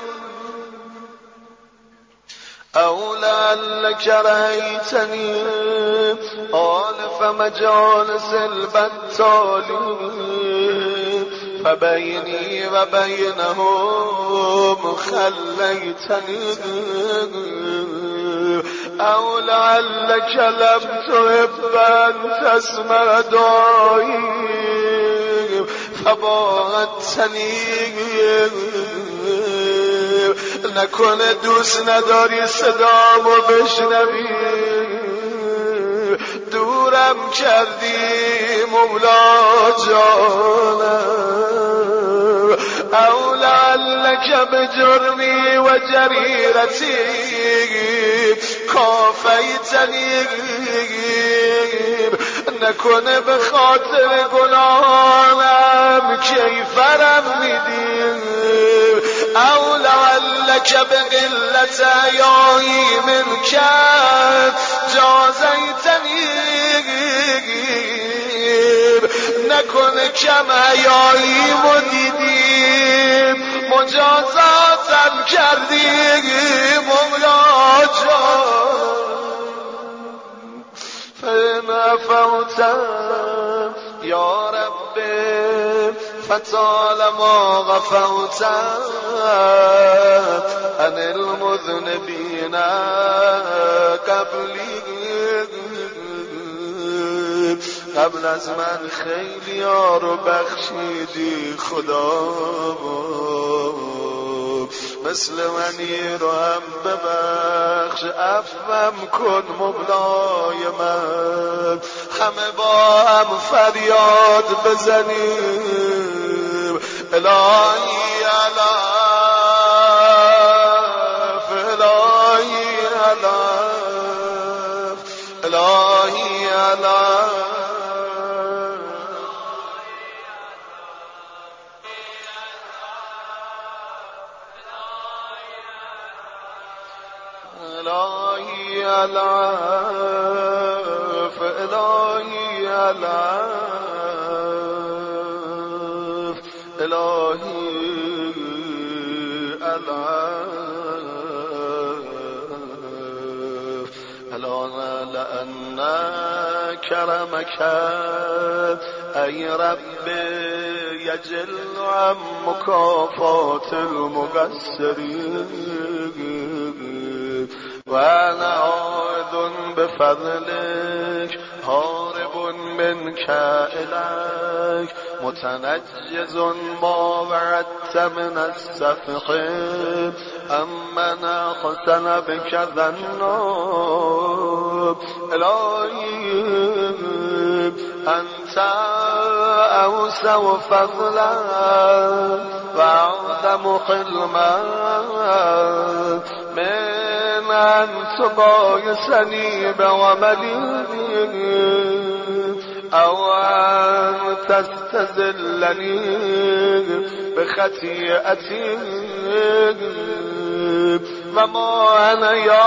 او لعلک رأیتنی آلف مجالس البطالین فبینی و بینهم خلیتنی، او لعلک لم تحب ان تسمع دعایی فباعدتنی، نکنه دوست نداری صدامو بشنوی دورم کردی مولا جانم. أو لعلك بجرمي وجريرتي كافيتني نكن بخاطر گناهانم كيف رميدي أو لعلك بقلة حيائي منك جازيتني نكن كم حيائي مديدي مجازاتا كردي مراجعة فإن عفوت يا ربي فطالما غفوت عن المذنبين قبل از من خیلی ها رو بخشیدی خدا مثل منی رو هم ببخش عفوم کن مولای من همه با هم فریاد بزنیم الهی علف الهی علف الهی علف إلهي العف إلهي العف إلهي العف ألا لأن كرمك أي ربي يجل عن مكافات المقصرين وأنا عائد بفضلك هارب منك إليك متنجز ما وعدت من السفح أمن أحسن بك ذنوب إلهي أنت أوسع فضلا وأعظم حلما من أن تقايسني بعملي أو أن تستذلني بخطيئتي وما أنا يا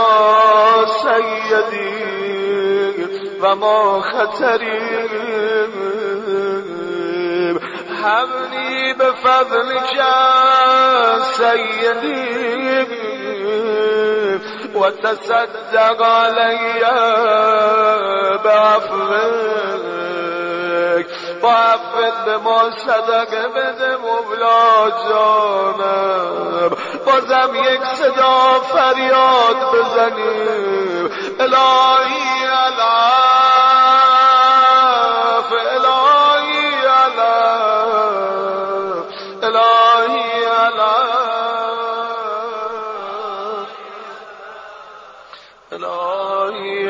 سيدي وما خطري حمني بفضلك سيدي وتصدق علي بعفوك بعفت بما صدق بده مولا جانم بازم یک صدا فریاد بزنیم الهی العف الهی العف الهی العف الهی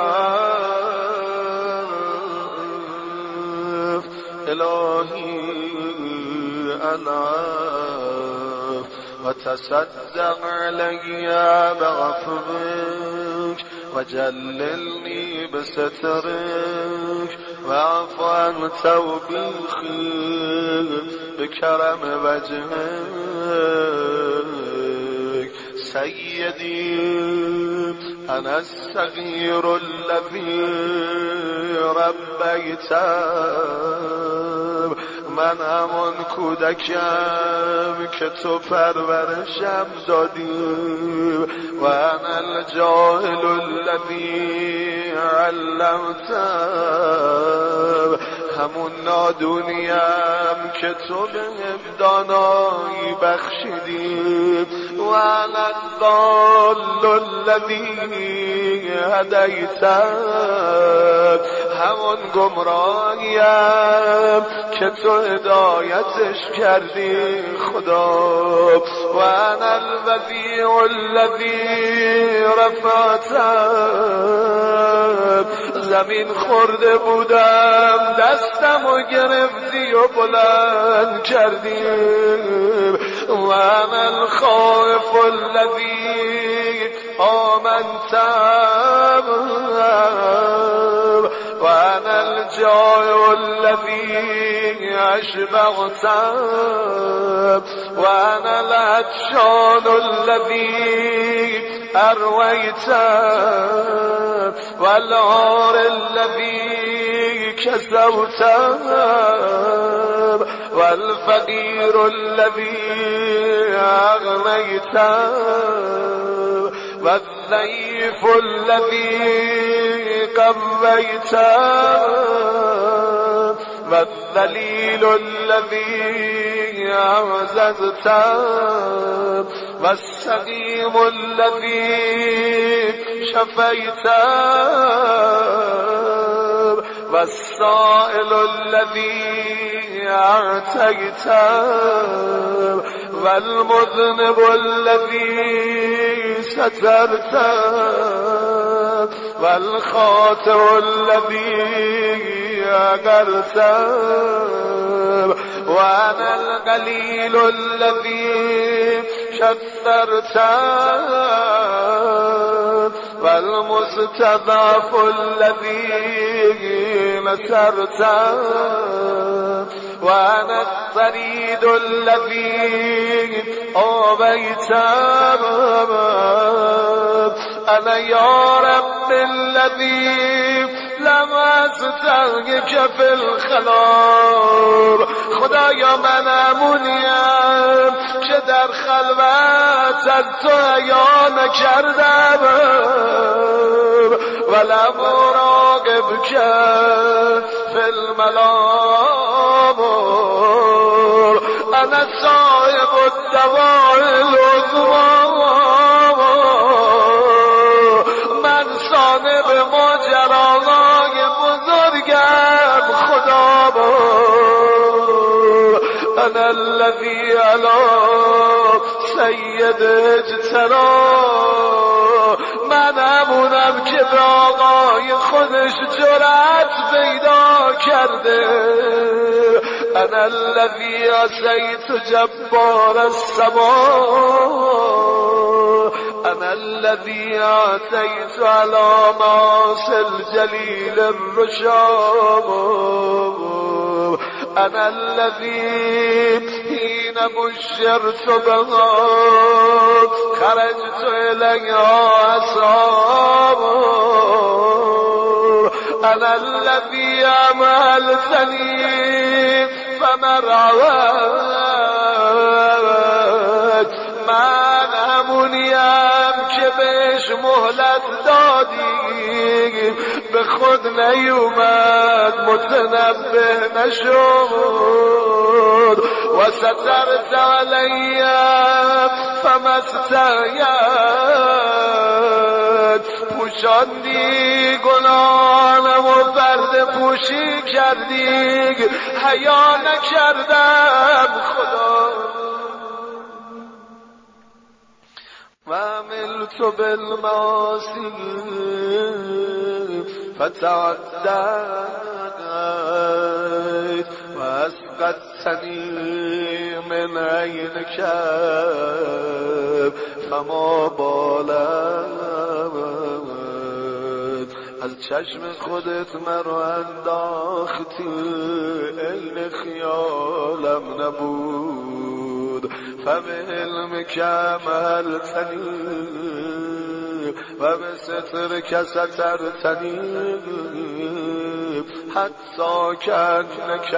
العف الهی العف وتصدق علي بعفوك وجللني بسترك واعف عن توبيخي بكرم وجهك سيدي أنا الصغير الذي ربيته من همون کودکم که تو پرورشم دادی و انا الجاهل الذی علمتم همون نادونیم که تو بهم دانایی بخشیدی و انا الضال الذی هدیتم همون گمراهیم که تو هدایتش کردی خدا و انا الوضیع الذی رفعتم زمین خورده بودم دست دستم و گرفتی و بلند کردی و انا الخائف الذی آمنتم و انا الجائع الذی اشبعتم و انا العطشان الذی ارویتم و العار الذی کسوتم و الفقیر الذی اغنیتم و الضعیف الذی قویتم و الذلیل الذی اعززتم و السقیم الذی شفیتم و السائل الذی اعطیتم و المذنب الذی سترتم و الخاطئ الذی اغرتم و انا القلیل الذی شترتم و المستضعف الذی نصرتم و انا الطرید الذی آویتم انا یا رب الذی لم استرک فی الخلاب. خدایا من امونیم که در خلوت از تو حیا نکردم ولم اراقب که فی المنام انا صاحب الدواء العظمی. من صاحب ماجراهای بزرگم خدا انا الذی علی سید اجتنا. من همونم که به آقای خودش جرأت پیدا کرده. انا الذی عصیت جبار السما. انا الذی اعطیت علی معاصی الجلیل الرشام. انا الذی حین بشرت بها خرجت الیها اصحاب. انا الذی عملتنی فمرعوت. من همونیم که بهش مهلت دادی به خود نیومد متنبه نشد و سترت علیم فمستعید. پوشاندی گناهانم و پرده پوشی کردی حیا نکردم خدا. و عملت بالمعاصی فتعدیت و اسقطتنی من عینک فما بالت. از چشم خودت مرا انداختی عین خیالم نبود. فبعلمک عملتنی و به سترک سترتنی حتی کانک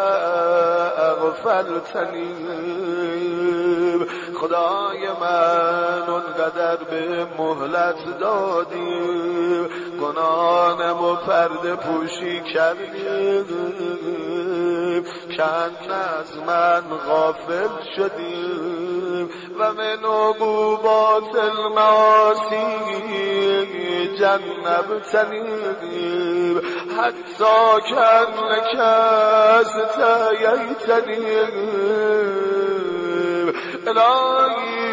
اغفلتنی. خدای من اونقدر به مهلت دادی گناهانم و پرده پوشی کردی که از من غافل شدی و من عقوبات المعاصی جنبتنی حتی کانک استحییتنی. الهی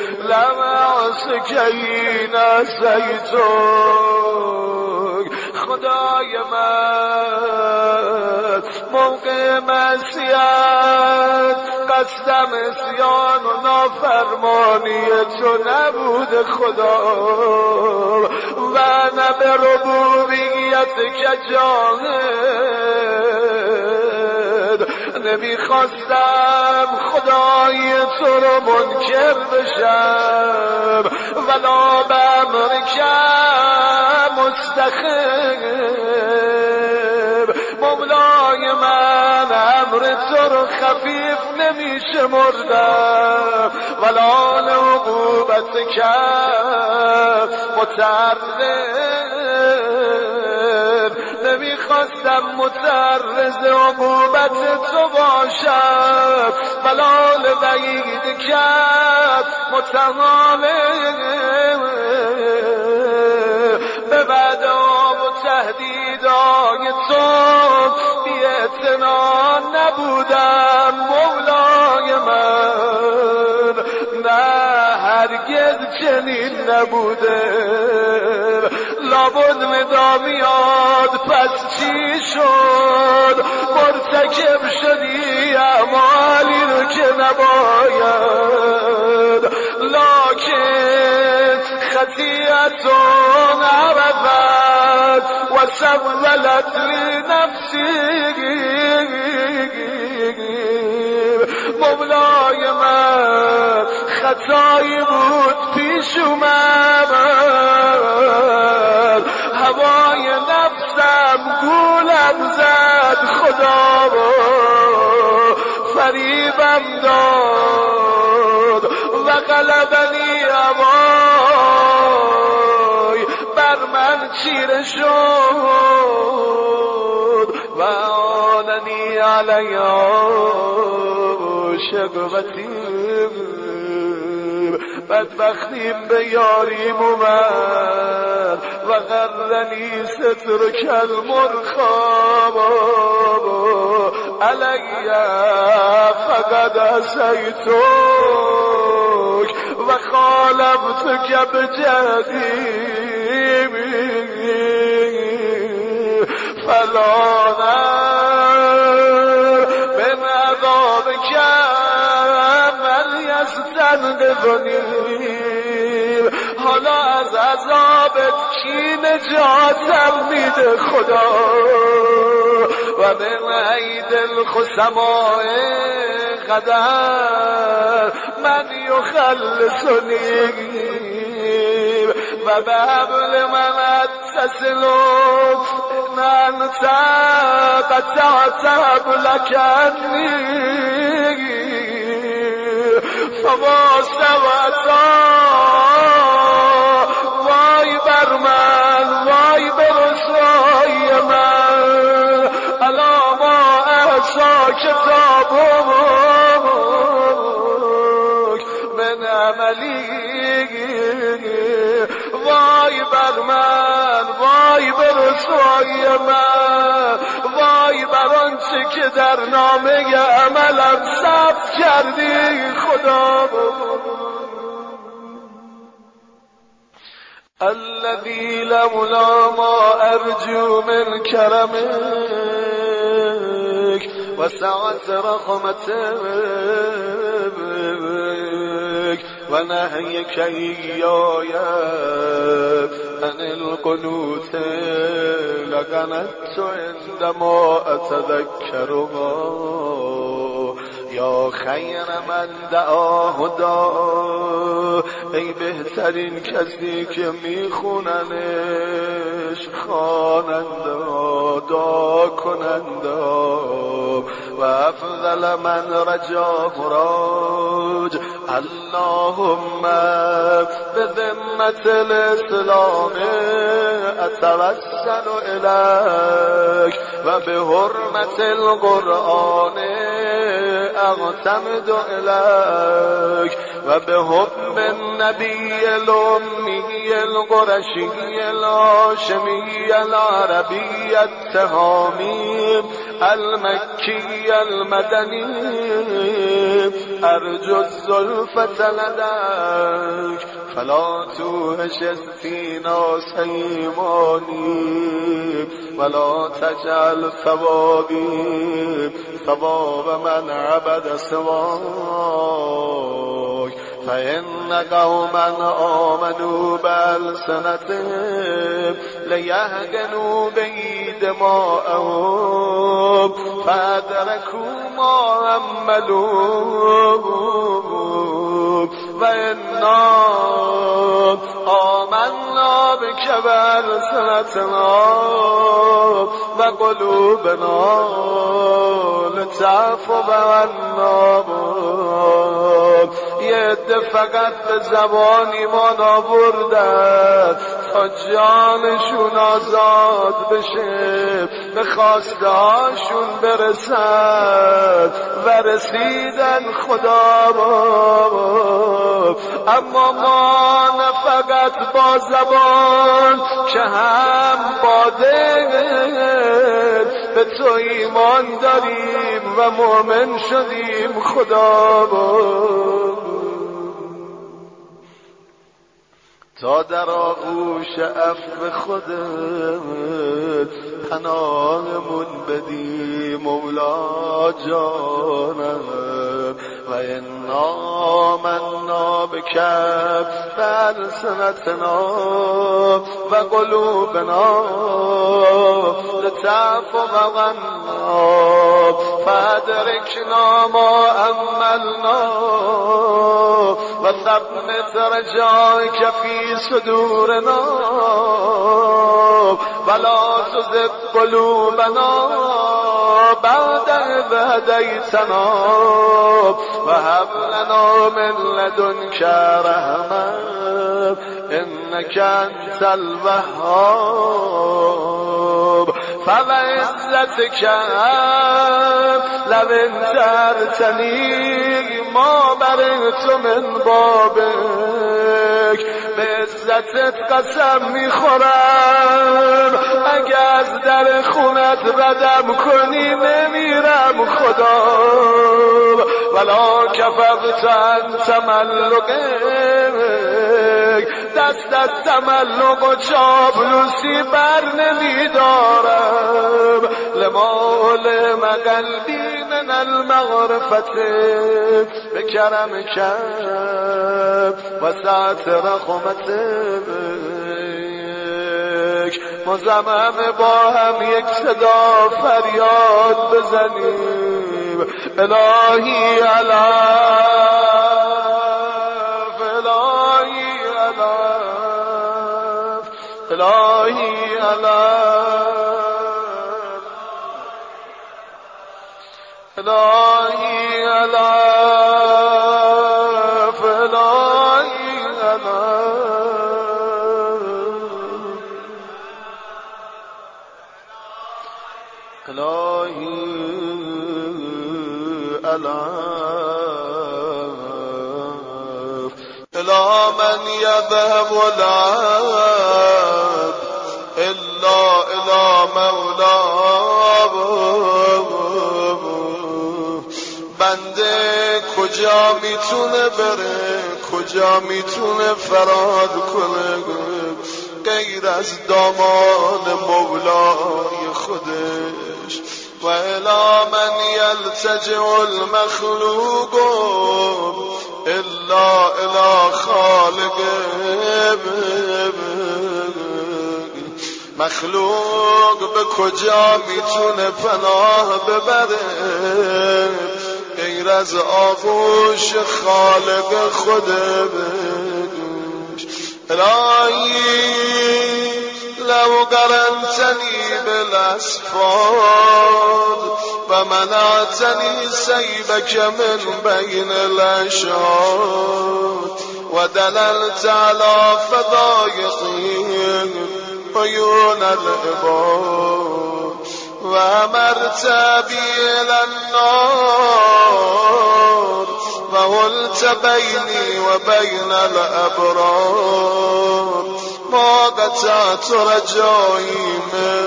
لم اعصک این عصیتک. خدای من موقع معصیت قصدم عصیان و نافرمانی تو نبود خدا و نه به ربوبیت که جاهد نمیخواستم خدای تو رو منکر بشم ولا به امر که مستخب مولای من امر تو رو خفیف نمیشه مردم ولا لعقوبت که متعرض نمیخواستم متعرض عقوبت تو باشم ولا لبعید که متحالب به وعده‌ها و تهدیدهای تو بی‌اعتنا نبودم مولای من نه هرگز چنین نبوده لابد مدامیاد پس چی شد مرتکب شدی اعمالی رو که نباید لکن خطیئتون عرفت و سولت لنفسی مولای من خطایی بود پیش اومد هوای نفسم گولم زد خدا فریبم داد و غلبنی هوای بر من چیره شد و آننی علیه شقوتی بدبختیم به یاریم اومد و غرنی ستر کالمرخام علیه فقد عصیتک و خالفتک بجهدیم فلانا من عذابک من یستنقذنی حالا از عذابت کی نجاتم میده خدا و من عید الخصماء قدر من یخلصنی و به حبل من اتصل انت قطعت حبلک عنی فما سوتا وای بر من وای بر رسوای من الا ما احسا کتابک من عملی وای بر من وای بر رسوای من وای بر آنچه که در نامه عملم ثبت کردی خدا الذي لولا ما أرجو من كرمك وسعة رحمتك ونهيك إياي عن القنوت لقنت عندما أتذكرها یا خیر من دعاه دعا ای بهترین کسی که میخوننش خواننده دعا کننده و افضل من رجا فراج اللهم بذمة الاسلام اتوسل الیک و بحرمة القرآن اعتمد الیک و بحب النبی الأمی القرشی الهاشمی العربی التهامی المکی المدنی أرجو الزلفة لديك فلا توهش فينا سيماني ولا تجعل ثوابي ثواب من عبد سواك فإن قوما آمنوا بألسنتهم ليهجنوا به دماءهم فأدركوا ما هملوا وإنا آمنا بك بألسنتنا وقلوبنا لتعفو عنا یه عده فقط به زبان ایمان آوردن تا جانشون آزاد بشه به خواسته هاشون برسن و رسیدن خدا اما ما نه فقط با زبان که هم با دل به تو ایمان داریم و مؤمن شدیم خدا تا در آغوش عفو خودت پناهمون بدی مولا جانم و انا منا بک بألسنتنا و قلوبنا لتعفو عنا فادرکنا ما عملنا و ثبت رجائک فی صدورنا ولا تزغ قلوبنا بعد إذ هديتنا وهب لنا من لدنك رحمة إنك أنت الوهاب فبعزتك لو انترتني ما برئت من بابك به عزتت قسم میخورم اگه از در خونت ردم کنی نمیرم خدا ولا کفرت عن تملقک دست از تملق و چاپلوسی بر نمیدارم لمال قلبی من المغرفت به کرم کم و ساعت رحمتک مزمم با هم یک صدا فریاد بزنیم الهی علف الهی علف الهی علف الهی علف الهی علف الهی علف إلى من يذهب العبد إلا إلى مولاه بنده کجا میتونه بره کجا میتونه فرار کنه غیر از دامان مولای خودش و الی من یلتجئ المخلوق الا الی خالقه مخلوق به کجا میتونه پناه ببره غیر از آغوش خالق خودش الهی لو قرنتني بالأسفار ومنعتني سيبك من بين الأشهاد ودللت على فضائقي عيون العباد وأمرت بي إلى النار وولت بيني وبين الأبرار ما قطعت رجایی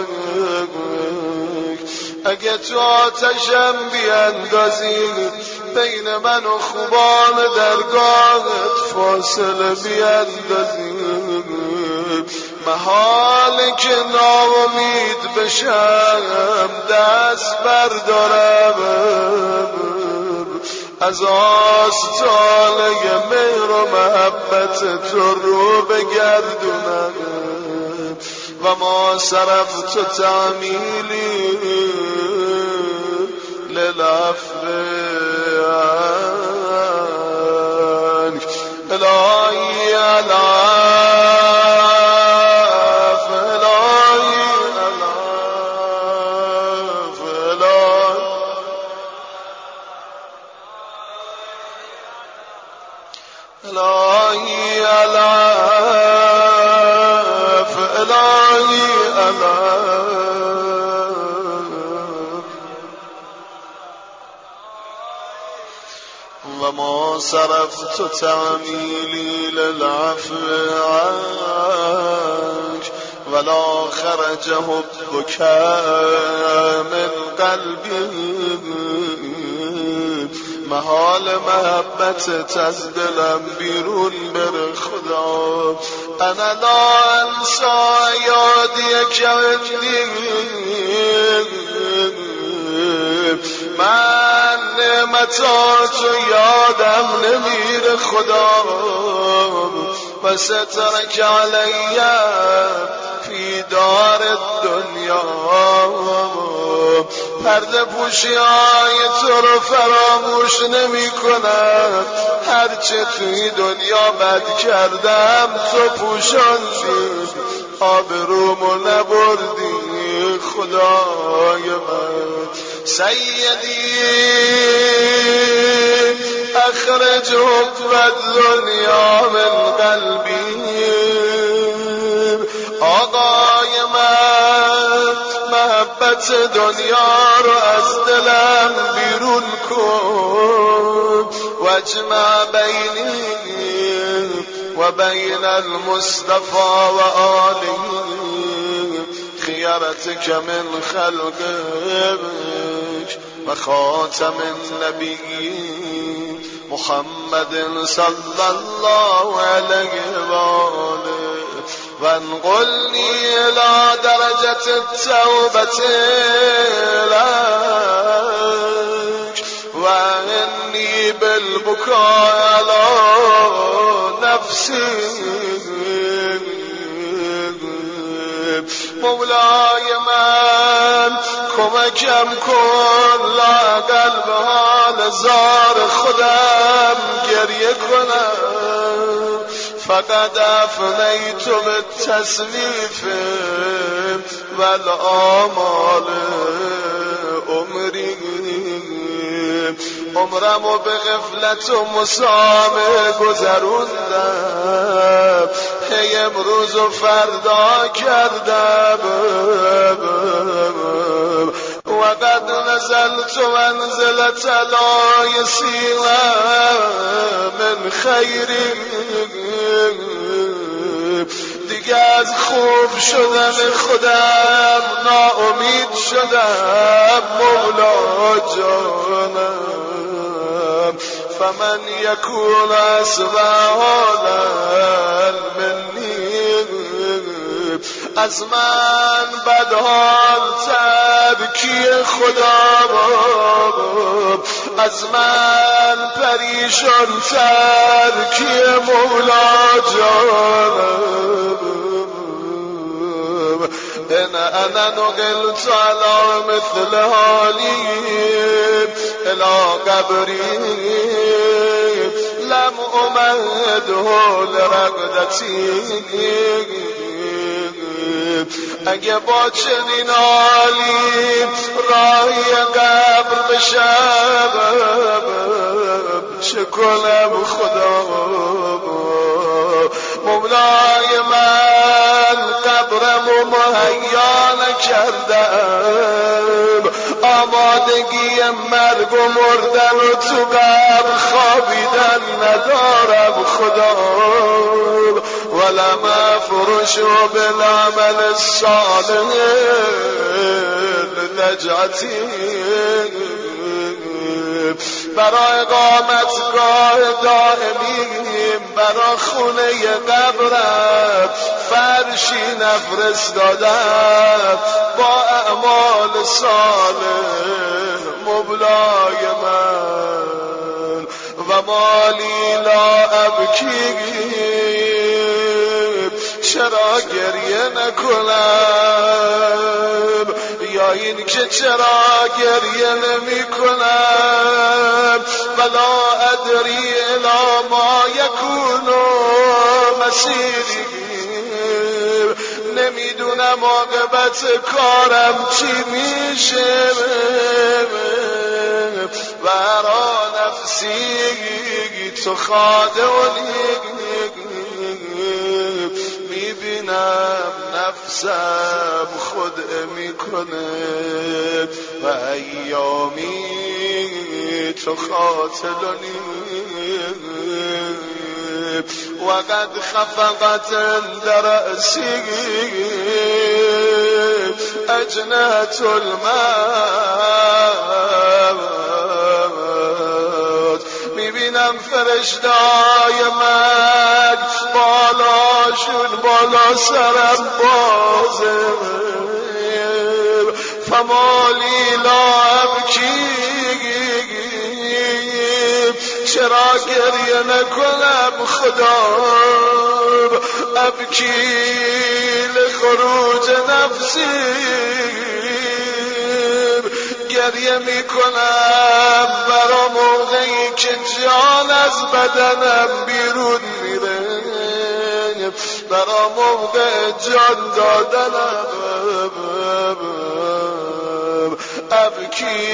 منك اگه تو آتشم بیندازی بین من و خوبان درگاهت فاصله بیندازی. محاله که ناامید بشم دست بردارم از آستانه مهر و محبت تو رو بگردونم و ما صرفت تعمیلی للعفو عنک الهی العفو الهی العفو الهی العفو الهی و ما صرفت تعمیلی للعفو عنک ولا خرج حبك من قلبي. محال محبت از دلم بیرون بره خدا. انا لا انسا یادی کردی من نعمتاتو یادم نمیره خدا. و سترک علی فی دار الدنیا پرده پوشی های تو رو فراموش نمی کنم. هرچه توی دنیا بد کردم تو پوشاندی آبرومو نبردی خدای من. سیدی اخرج حب الدنیا من قلبی. آقای من محبت دنیا رو از دلم بیرون کن و اجمع بینی و بین المصطفى و آله خیارتك من خلقك و خاتم النبیین محمد صلی الله علیه و آله و انقلنی الى درجة التوبة لك و انی بالبکاء علی نفسی. مولای من کمکم کن لااقل به حال زار خودم گریه کنم. فقد افنیت بالتسلیف والآمال عمری. عمرم و به غفلت و مسامه گذروندم. هی امروز و فردا کردم و قد نزلت منزلت لا یسیر من خیری. دیگه از خوب شدن خودم ناامید شدم مولا جانم. فمن یکون اسبحالا منی از من بدحال تبکی خدا از من پریشان ترکی مولا جانم. ان انا نقلت على مثل حالی الى قبری لم امده لرقدتی. اگه با چنین حالی راهی قبر بشم چه کنم خدا. مولای من قبرم و مهیا نکردم. آمادگی مرگ و مردن و تو قبر خوابیدن ندارم خدا. ولم افرش بالعمل الصالح لنجعتی برا اقامتگاه دائمیم، برا خونه قبرم فرشی نفرستادم با اعمال صالح مبلای من و مالی لا ابکی. چرا گریه نکنم؟ یا این که چرا گریه نمی کنم؟ ولا ادری الی ما یکون مسیری، نمیدونم عاقبت کارم چی میشه. و ارا نفسی تو خادعونی، میبینم نفسم خدعه میکنه و ایامی تو خاطلونی و قد خفقت در رأسی اجنحة الموت. میبینم فرشته‌های مرگ بالاشون بالا سرم بازه. فمالی لا ابکی، چرا گریه نکنم خدا؟ ابکی لخروج نفسی، گریه میکنم برا موقعی که جان از بدنم بیرون میره، برا موقع جان دادنم. ابکی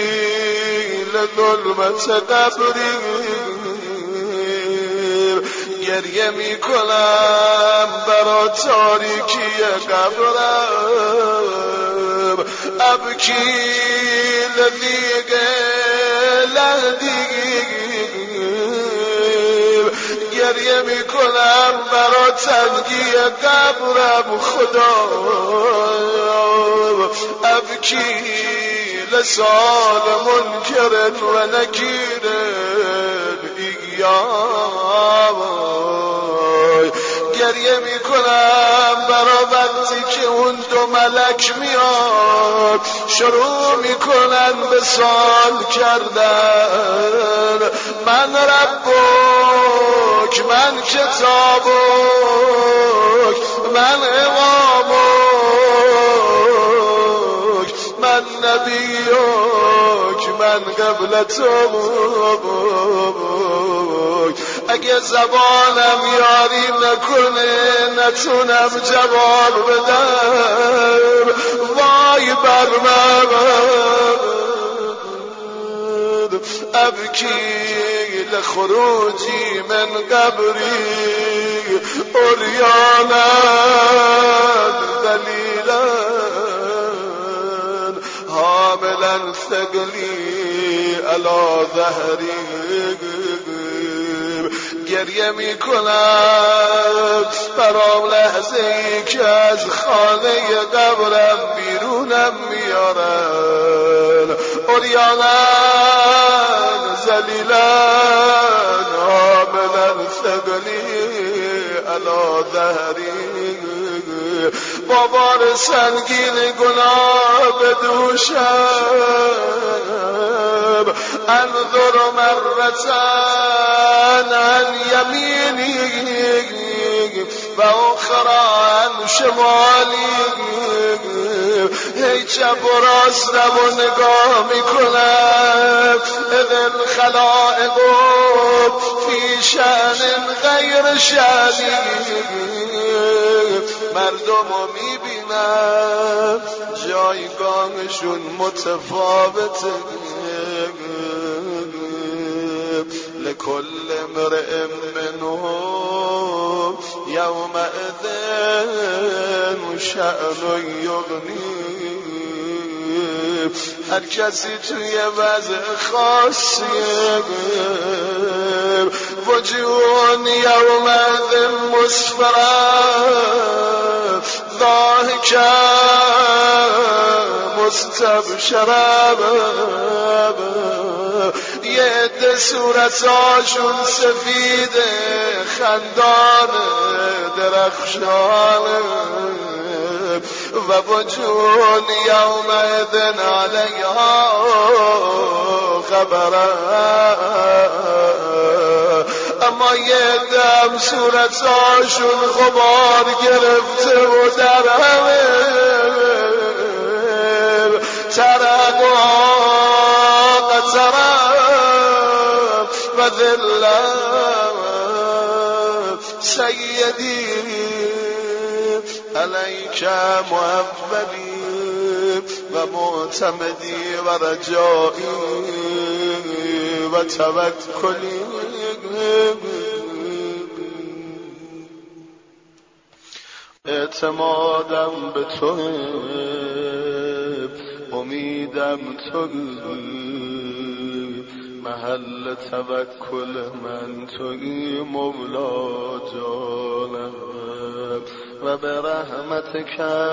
لظلمت قبری، گریه میکنم برا تاریکی قبرم. ابکی لضیق لحدی، گریه میکنم برا تنگی قبرم خدا. ابکی لسان منکر و نکیر ایام، گریه میکنم برا وقتی که اون دو ملک میاد شروع میکنن به سوال کردن. من ربک، من کتابک، من امامک، من نبیک، من قبلتک. اگه زبانم یاری نکنه نتونم جواب بدم، وای بر من. ابکی لخروجی من قبری عریانا ذلیلا حاملا ثقلی علی ظهری. گریه میکنم برام لحظه ای که از خانه قبرم بیرونم میارن، عریانا ذلیلا حاملا ثقلی علی ظهری. با بار سنگین گناه به دوشم، انظر مرتن عن یمینی و اخرى عن شمالی. هی چپ و راستم و نگاه میکنم، اذ الخلائق فی شأن غیر شأنی. مردم رو میبینم جایگاهشون متفاوته. لكل امرئ منهم يومئذ شأن یغنی. هر کسی توی وضع خاصیه. وجوه یومئذ مسفرة ضاحکة مستبشرة. یه عده صورتاشون سفیده خندانه درخشانه و وجون یومئذ علیها خبره، اما یه دم صورتاشون غبار گرفته و در همه ترق و قطرق و ذلت. سیدی علیک معولی و معتمدی و رجائی و توکلی. اعتمادم به تو، امیدم تویی، محل توکل من تویی مولا جانم، و به رحمتک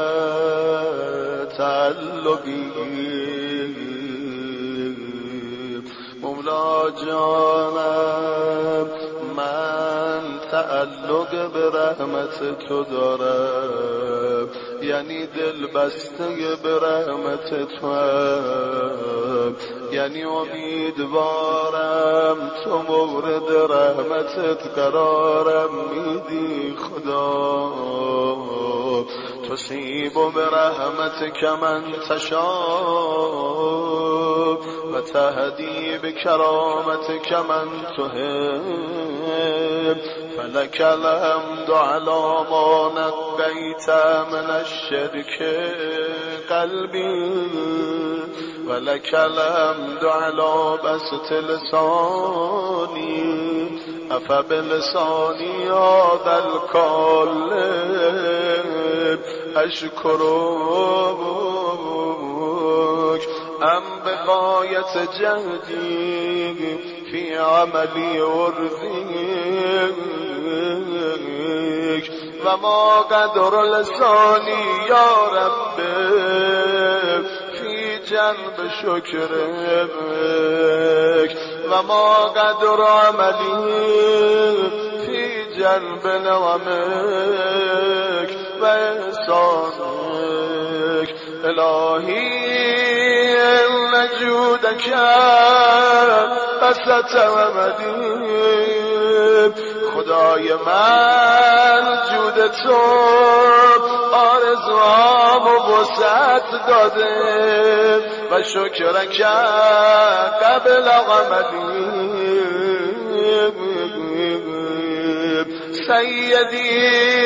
تعلقی مولا جانم. من تعلق به رحمت تو دارم، یعنی دل بسته به رحمت تو هم، یعنی امیدوارم تو مورد رحمتت قرارم میدی خدا. تصیب برحمتک من تشاء و تهدی بکرامتک من تحب، فلک الحمد علی ما نقیت من الشرک قلبی، ولک الحمد علی بسط لسانی، افبلسانی هذا الکالب اشکرک ام بغایت جهدی فی عملی ارضیک و ما قدر لسانی یا رب فی جنب شکرک و ما قدر عملی فی جنب نعمک و احسانک. الهی ان جودک بسط و مدید، خدای من جود تو آرزوام و وسعت داده و شکرک قبل عملی. سیدی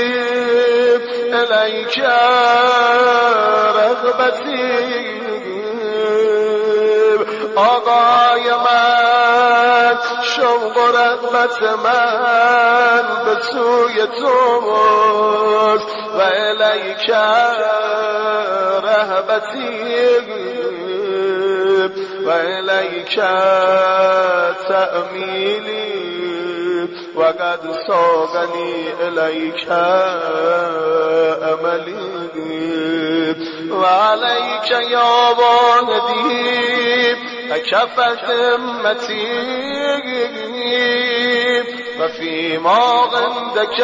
الیک رغبتی، آقای من شوق و رغبت من به سوی توست و الیک رهبتی و الیک تأمیلی و قد ساقنی الیک عملی و علیک یا والدی اکفت امتی و فی ما عندک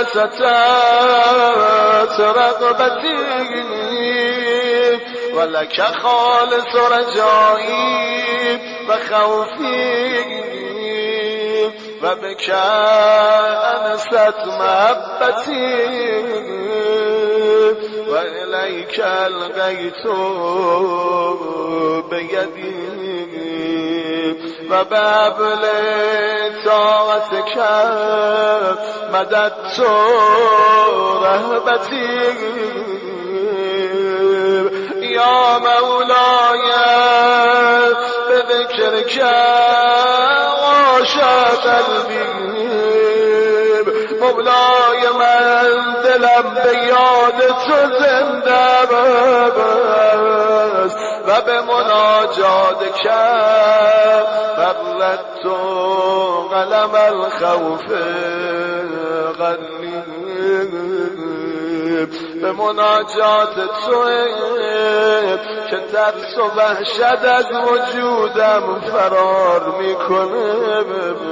انبسطت رغبتی و لک خالص رجایی و خوفی و بک انست محبتی و الیک القیت بیدی و بابل طاعتک مددت رهبتی یا مولای به ذکرک عاشق قلبی. مولای من دلم به یاد تو زنده است و به مناجات کم بغلت و قلم الخوف غلیب. به مناجات تو که ترس و وحشت از وجودم فرار میکنه.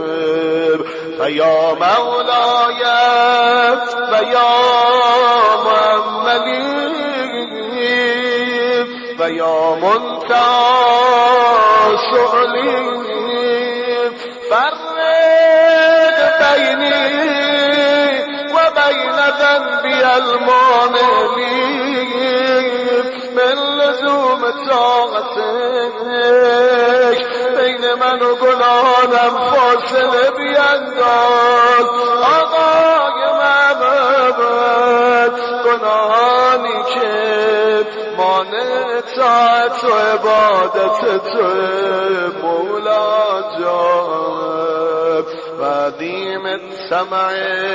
فیا مولای و یا محمدی و یا منتهی سؤلی فرق بینی و بین ذنبی المانعی من لزوم طاقتک بین من و گناهانم فاصله بینداز. آقای محمد گناهانی که مانع طاعت و عبادت تو مولا جان و عظیم السمع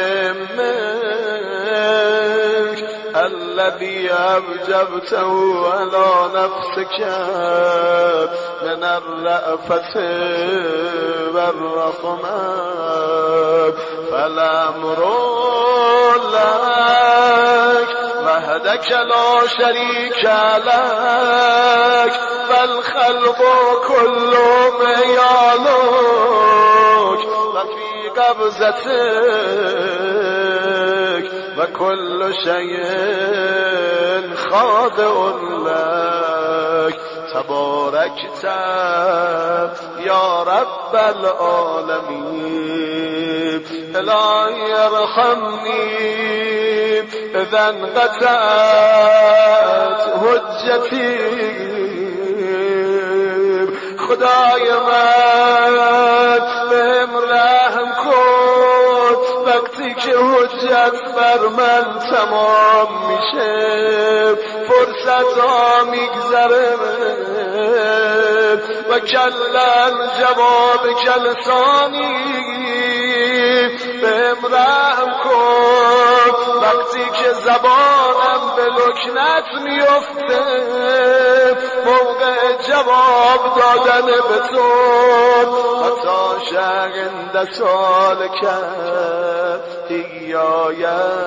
منك الذي أوجبته على نفسك من الرأفة والرحمة فالأمر لك وحدك لا شريك لك فالخلق كلهم يعلوك وفي قبضتك وكل شيء خاضع لك تباركت يا رب العالمين. إلهي ارحمني إذا انقطعت حجتي. خدای من بهم رحم کن وقتی که حجت بر من تمام میشه فرصت ها میگذره و کلن جواب کلسانی بهم رحم کن وقتی که زبانم به لکنت میفته موقع جواب دادن به تو حتی شرند سال کرد ایای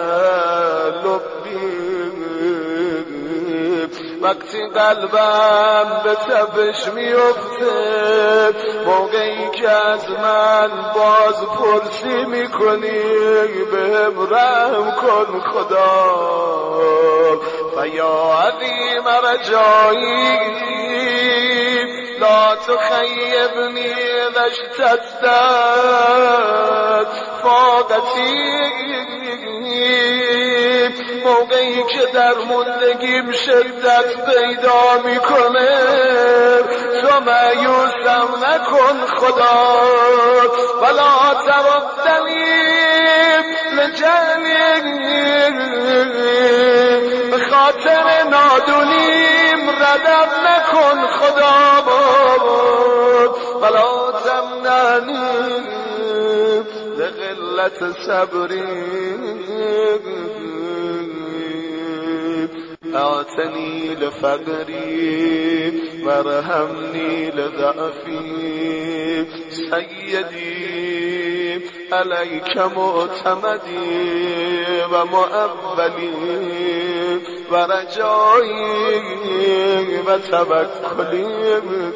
لبی وقتی قلبم به تپش میفته موقعی که از من باز پرسی میکنی بهم رحم کن خدا. فیا عظیم رجایی لا تخیبنی اشتدت فاقتی موقعی که در موندگیم شدت پیدا میکنه تو مایوسم نکن خدا ولا تردنی لجهلی به خاطر نادونیم ردم نکن خدا ولا تمنعنی لقلت صبری اعتنی لفقری وارحمنی لضعفی سیدی علیک معتمدی و معولی و رجایی و توکلی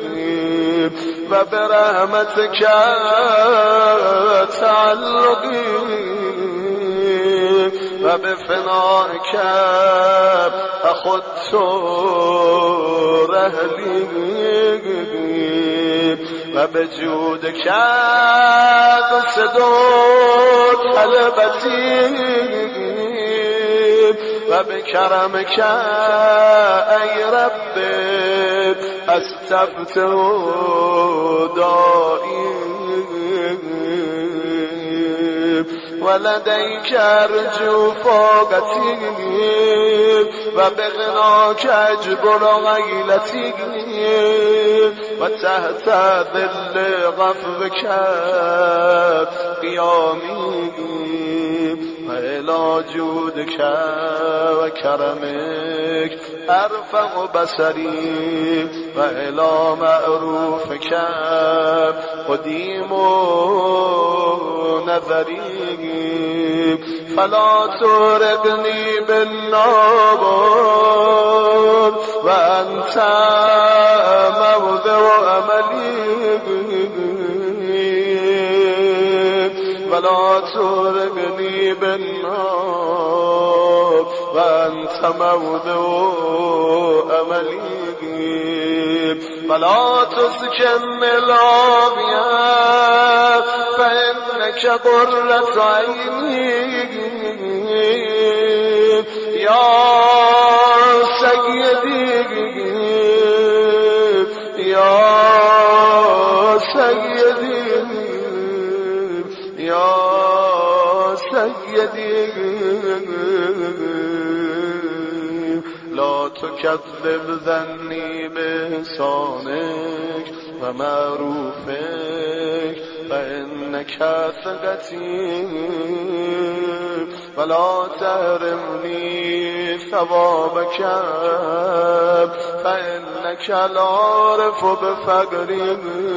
و برحمتک تعلقی و بفنائک اخذت رحلی و بجودک قصد طلبتی و بکرمک ای رب استفتح دائی ولديك أرجو فوقتي وبغناك أجبر غيلتي وتحت ظل غفوك قيامي وإلى جودك وكرمك أرفع بصري وإلى معروفك قديم نظري فلا ترقني بالنار وأنت موضع أملي ولا ترقني بالنار وأنت موضع أملي ولا تسكن العافية فإنك قرة عيني يا سيدي يا سيدي يا سيدي لا تكذب ظني بإحسانك ومعروفك فإنك ثقتي ولا تحرمني ثوابك فإنك العارف بفقري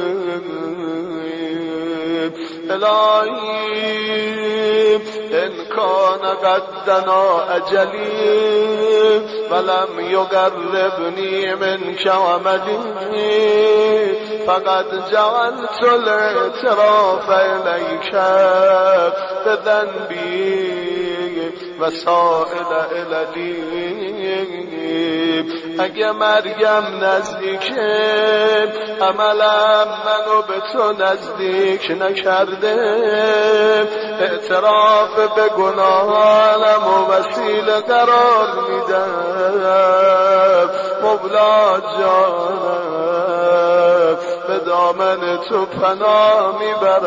إلهي إن كان قد دنا أجلي ولم يقربني منك عملي فقد جعلت الاعتراف إليك بذنبي وسائل إلدي اگه مرگم نزدیکه عملم منو به تو نزدیک نکرده اعتراف به گناهانم و وسیله قرار میدم مولا جانم به دامن تو پناه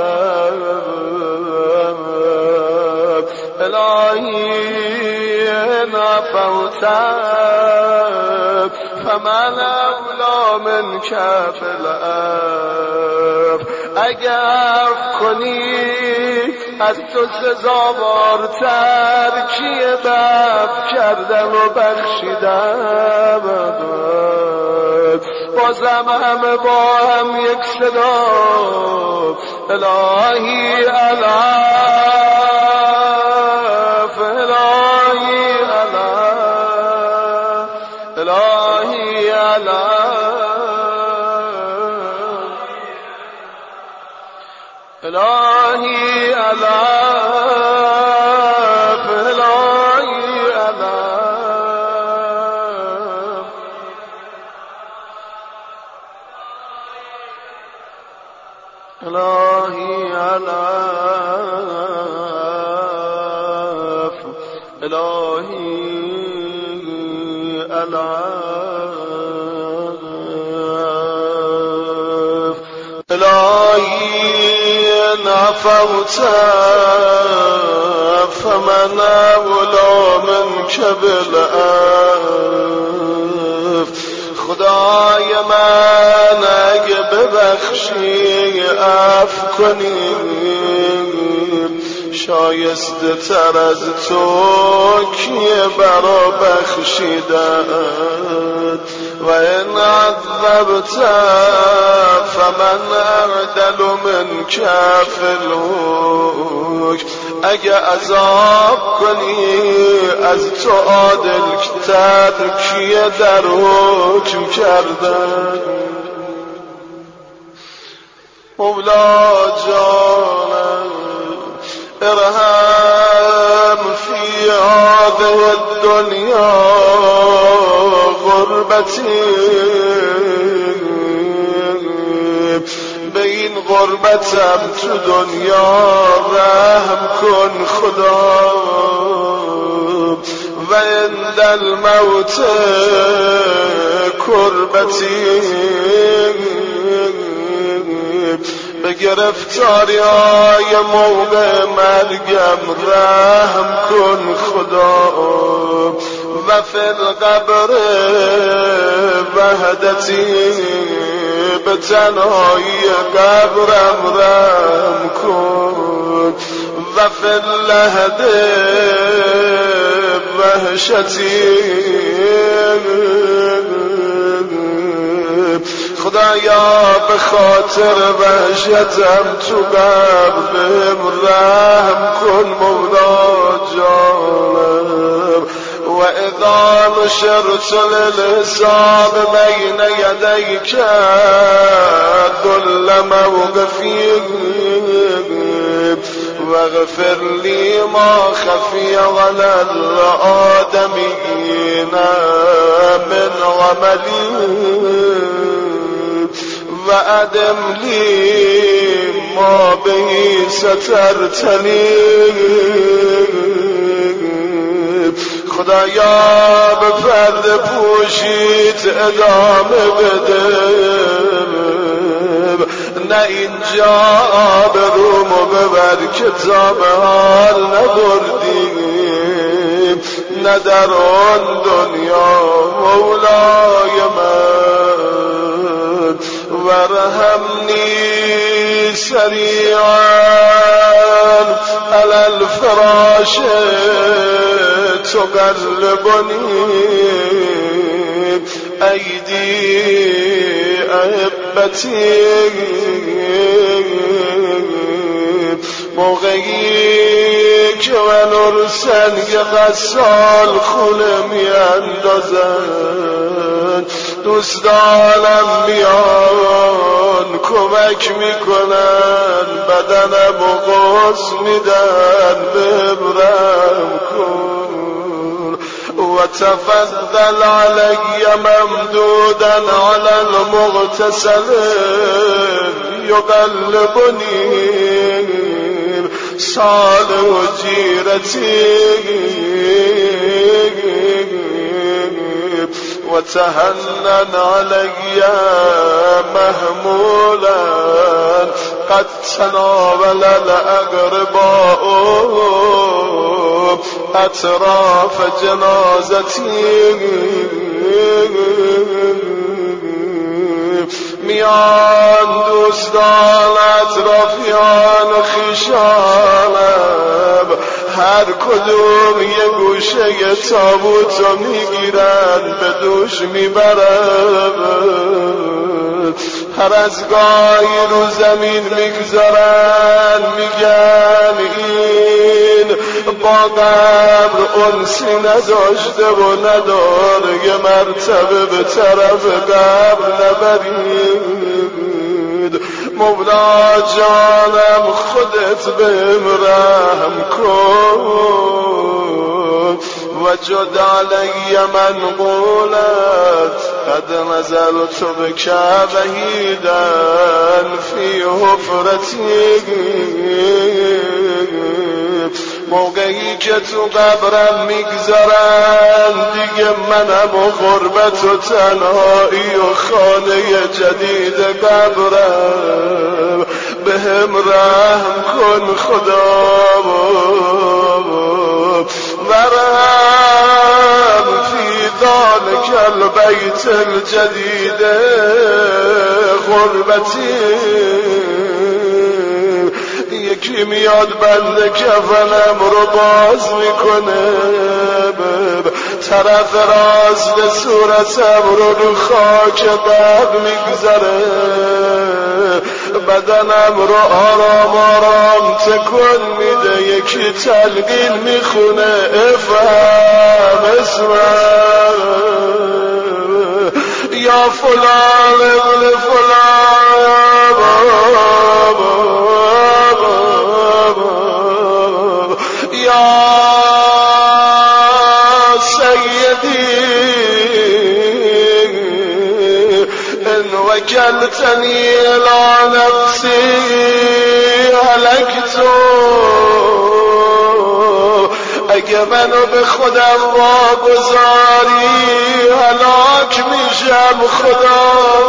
میبرم الهی نفوت فمن اولا من کف الارض اگه عفو کنی از تو سزاوارتر کیه عفو کردم و بخشیدم بازم همه با هم یک صدا الهی العفو الهی العفو الهی العفو الهی العفو الهی العفو الهی العفو الهی العفو الهی نفوت فمن اولا منک بالعفو خدای من اگه ببخشی عفو کنی شایسته تر از تو کیه برا بخشیدن و این عذبت فمن اعدل من کف الحکم اگه عذاب کنی از تو عادل تر کیه در حکم کردن مولا جانم ارحم فی هذه الدنیا غربتی به این غربتم تو دنیا رحم کن خدا و عند الموت کربتی به گرفتاری های موقع مرگم رحم کن خدا و فی القبر وحدتی به تنهایی قبرم رحم کن و فی اللحد وحشتی خدایا به خاطر وحشتم تو قلبم رحم کن مولا جانم و اذا نشرت للحساب بین یدیک ذل موقفی واغفر لی ما خفی على الآدمین من عملی و ادم لی ما به سترتنی خدایا به پرده پوشید ادامه بده نه اینجا آبرومو ببر کتاب حال نبردیم نه در آن دنیا مولای من ورحمنی سریعا علی الفراش تقلبنی ایدی احبتی موقعی که ونور سنگ غسال خونه می اندازن دوستانم میان کمک میکنن بدنم و غص میدن ببرم کن و تفضل علی ممدودا علی المغتسل یقلبنی سال و جیرتی و تهنن علی محمولا قد تناول الاغرباء اطراف جنازتی میان دوستان اطرافیان خویشانم هر کدوم یه گوشه یه تابوتو میگیرن به دوش میبرن هر از گاهی رو زمین میگذارن میگن این با قبر انسی نداشته و نداره یه مرتبه به طرف قبر نبرید مولا جانم خودت بهم رحم کن و جد علی من قولت قد نزلت بک وحیدا فی حفرتی موقعی که تو قبرم میگذارن دیگه منم و غربت و تنهایی و خانه جدید قبرم بهم رحم کن خدا ورحم فی ذلک البیت الجدید غربتی یکی میاد بنده کفنم رو باز میکنه طرف راست صورتم رو خاک قبر میگذاره بدنم رو آرام آرام تکون میده یکی تلقین میخونه افهم اسمم یا فلان ابن فلان یا سیدی ان وکلتنی الی نفسی هلکتو اگه منو به خودم واگذاری هلاک میشم خدا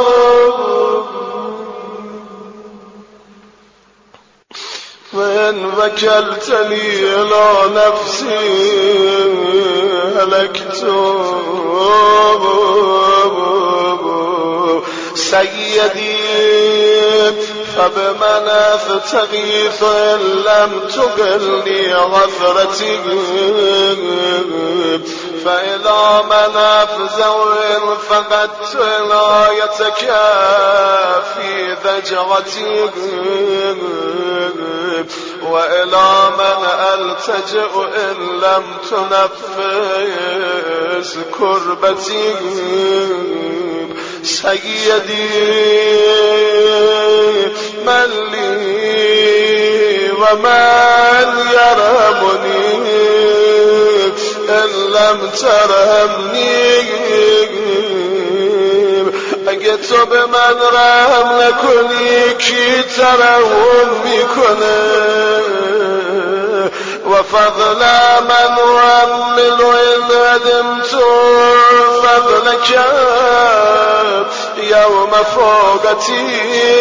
من وکلتنی الی نفسی هلکتو سیدی فبمن استغیث ان لم تقلنی غفرتی فاذا من أفزع فقدت عنايتك في ذجرتي وإلى من ألتجئ إن لم تنفس كربتي سيدي من لي ومن يرحمني إن لم ترحمني اگه تو به من رحم نکنی کی ترحم میکنه و فضل من وعمل ان هدمت فضلك يوم فوقتي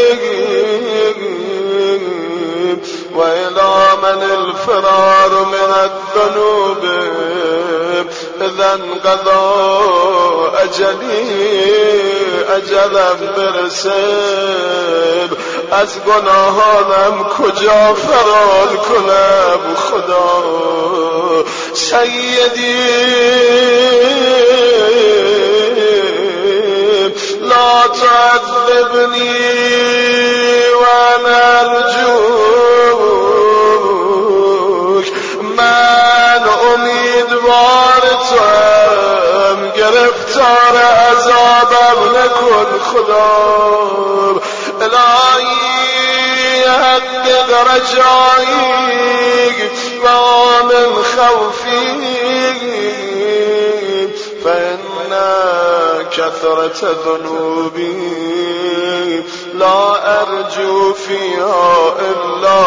وإلى من الفرار من الذنوب إذا انقضى اجلم برسب از گناهانم کجا فرار کنم خدا سیدی لا تعذبني وانا ارجوك من امیدوار توام گرفتار عذابم نکن خدا الهی حقق رجایی و من خوفی فإن كثرة ذنوبي لا أرجو فيها إلا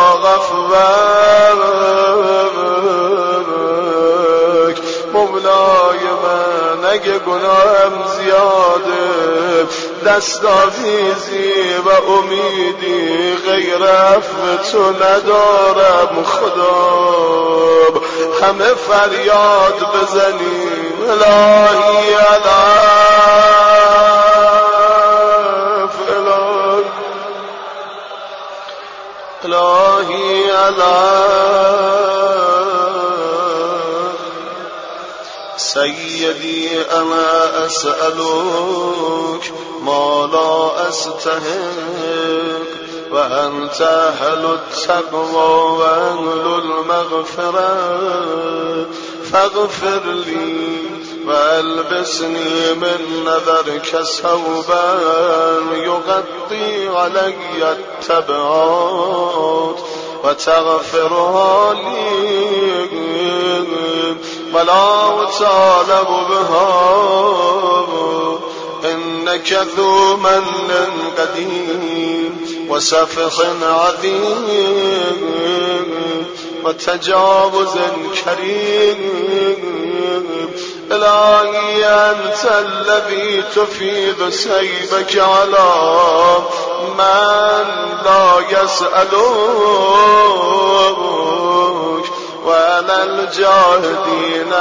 غفرانك مولای من اگه گناهم زیاده دستاویزی و امیدی غیر عفو تو ندارم خدا همه فریاد بزنیم الهی العف الهی العف سيدي أنا أسألك ما لا أستحق وأنت أهل التقوى وأهل المغفرة فاغفر لي وألبسني من نذرك ثوبا يغطي علي التبعات وتغفرها لي ولا أطالب بها إنك ذو من قديم وسفح عظيم وتجاوز كريم إلهي أنت الذي تفيض سيبك على من لا يسألك وعلى الجاهدين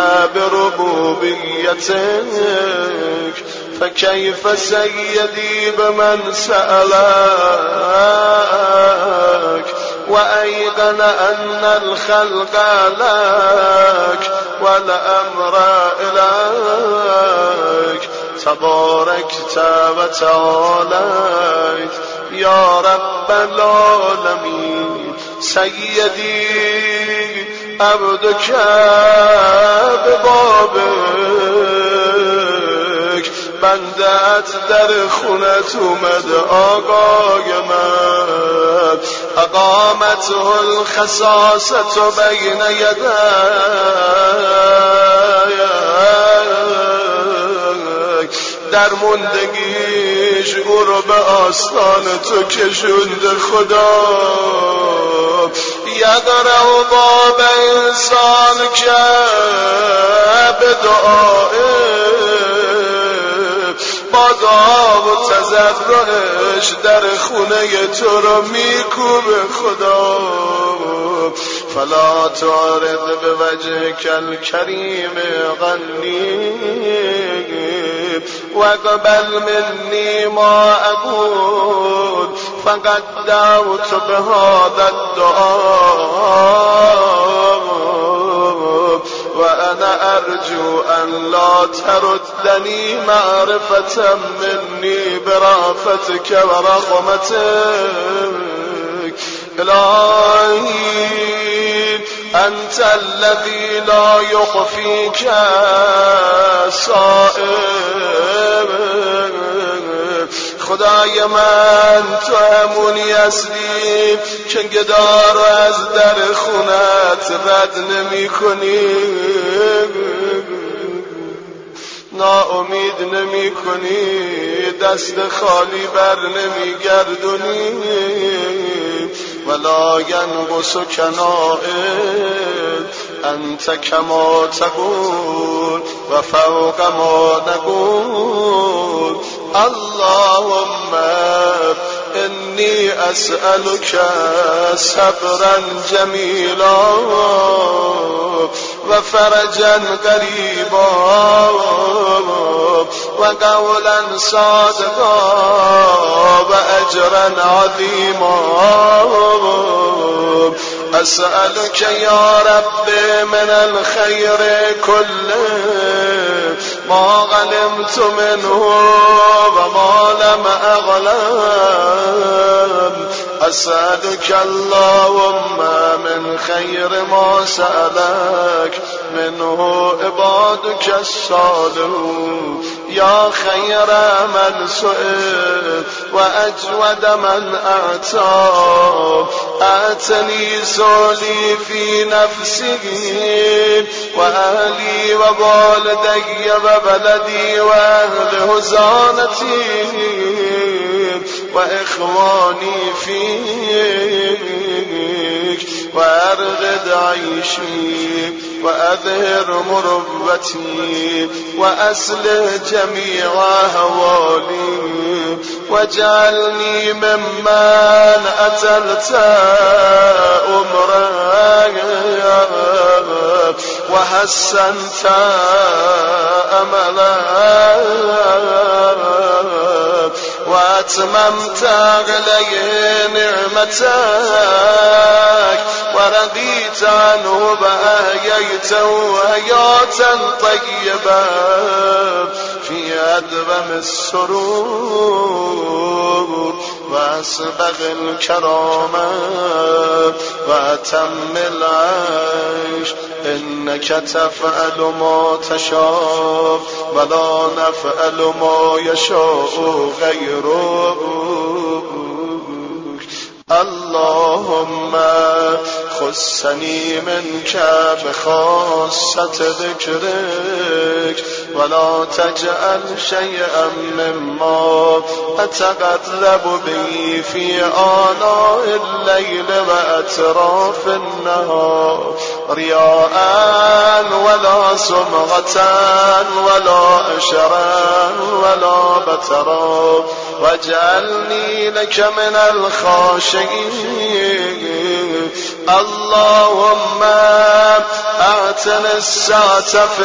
بربوبيتك فكيف سيدي بمن سألك وأيقن أن الخلق لك والأمر إليك تباركت وتعاليت يا رب العالمين سيدي عبدك ببابك بندت در خونت اومد آقای من اقامته الخصاصة بین یدیک در موندگیش او رو به آستان تو کشوند خدا یقرأ باب انسان که به با دعا و تضرعش در خونه تو رو میکوبه خدا فلا تعرض بوجهك الكريم غني واقبل مني ما أقول فقد دعوت بهذا الدعاء وأنا أرجو أن لا تردني معرفة مني برافتك ورحمتك. إلهي أنت الذي لا يخفيك صائب. خدای من تو همونی هستی که گدار از در خونت رد نمی کنی، ناامید نمی کنی، دست خالی بر نمی گردونی. ولا ینقص کنائد انت کما تقول و فوق ما نقول. اللهم إني أسألك صبرا جميلا وفرجا قريبا وقولا صادقا وأجرا عظيما. أسألك يا رب من الخير كله ما علمت منه وما لم أعلم. أسألك اللهم من خير ما سألك منه عبادك الصالحون. يا خير من سئل وأجود من أعطى. أعطني سؤلي في نفسي وأهلي ووالدي وبلدي وأهل هزانتي وإخواني فيك وأرغد عيشي وأظهر مروتي وأصلح جميع أهوالي واجعلني ممن أتلت أمرك وحسنت أملك وأتممت عليه نعمتك ورضيت عنه وأحييته حياة طيبة في أدوم السرور وأسبغ الكرامة وأتم العيش. إنك تفعل ما تشاء ولا نفعل ما يشاء غيرك. اللهم خصني منك بخاصة ذكرك ولا تجعل شيئا مما أتقرب به في آناء الليل وأطراف النهار رياء ولا سمعة ولا أشرا ولا بترا واجعلني لك من الخاشعين. اللهم اعتني الساعة في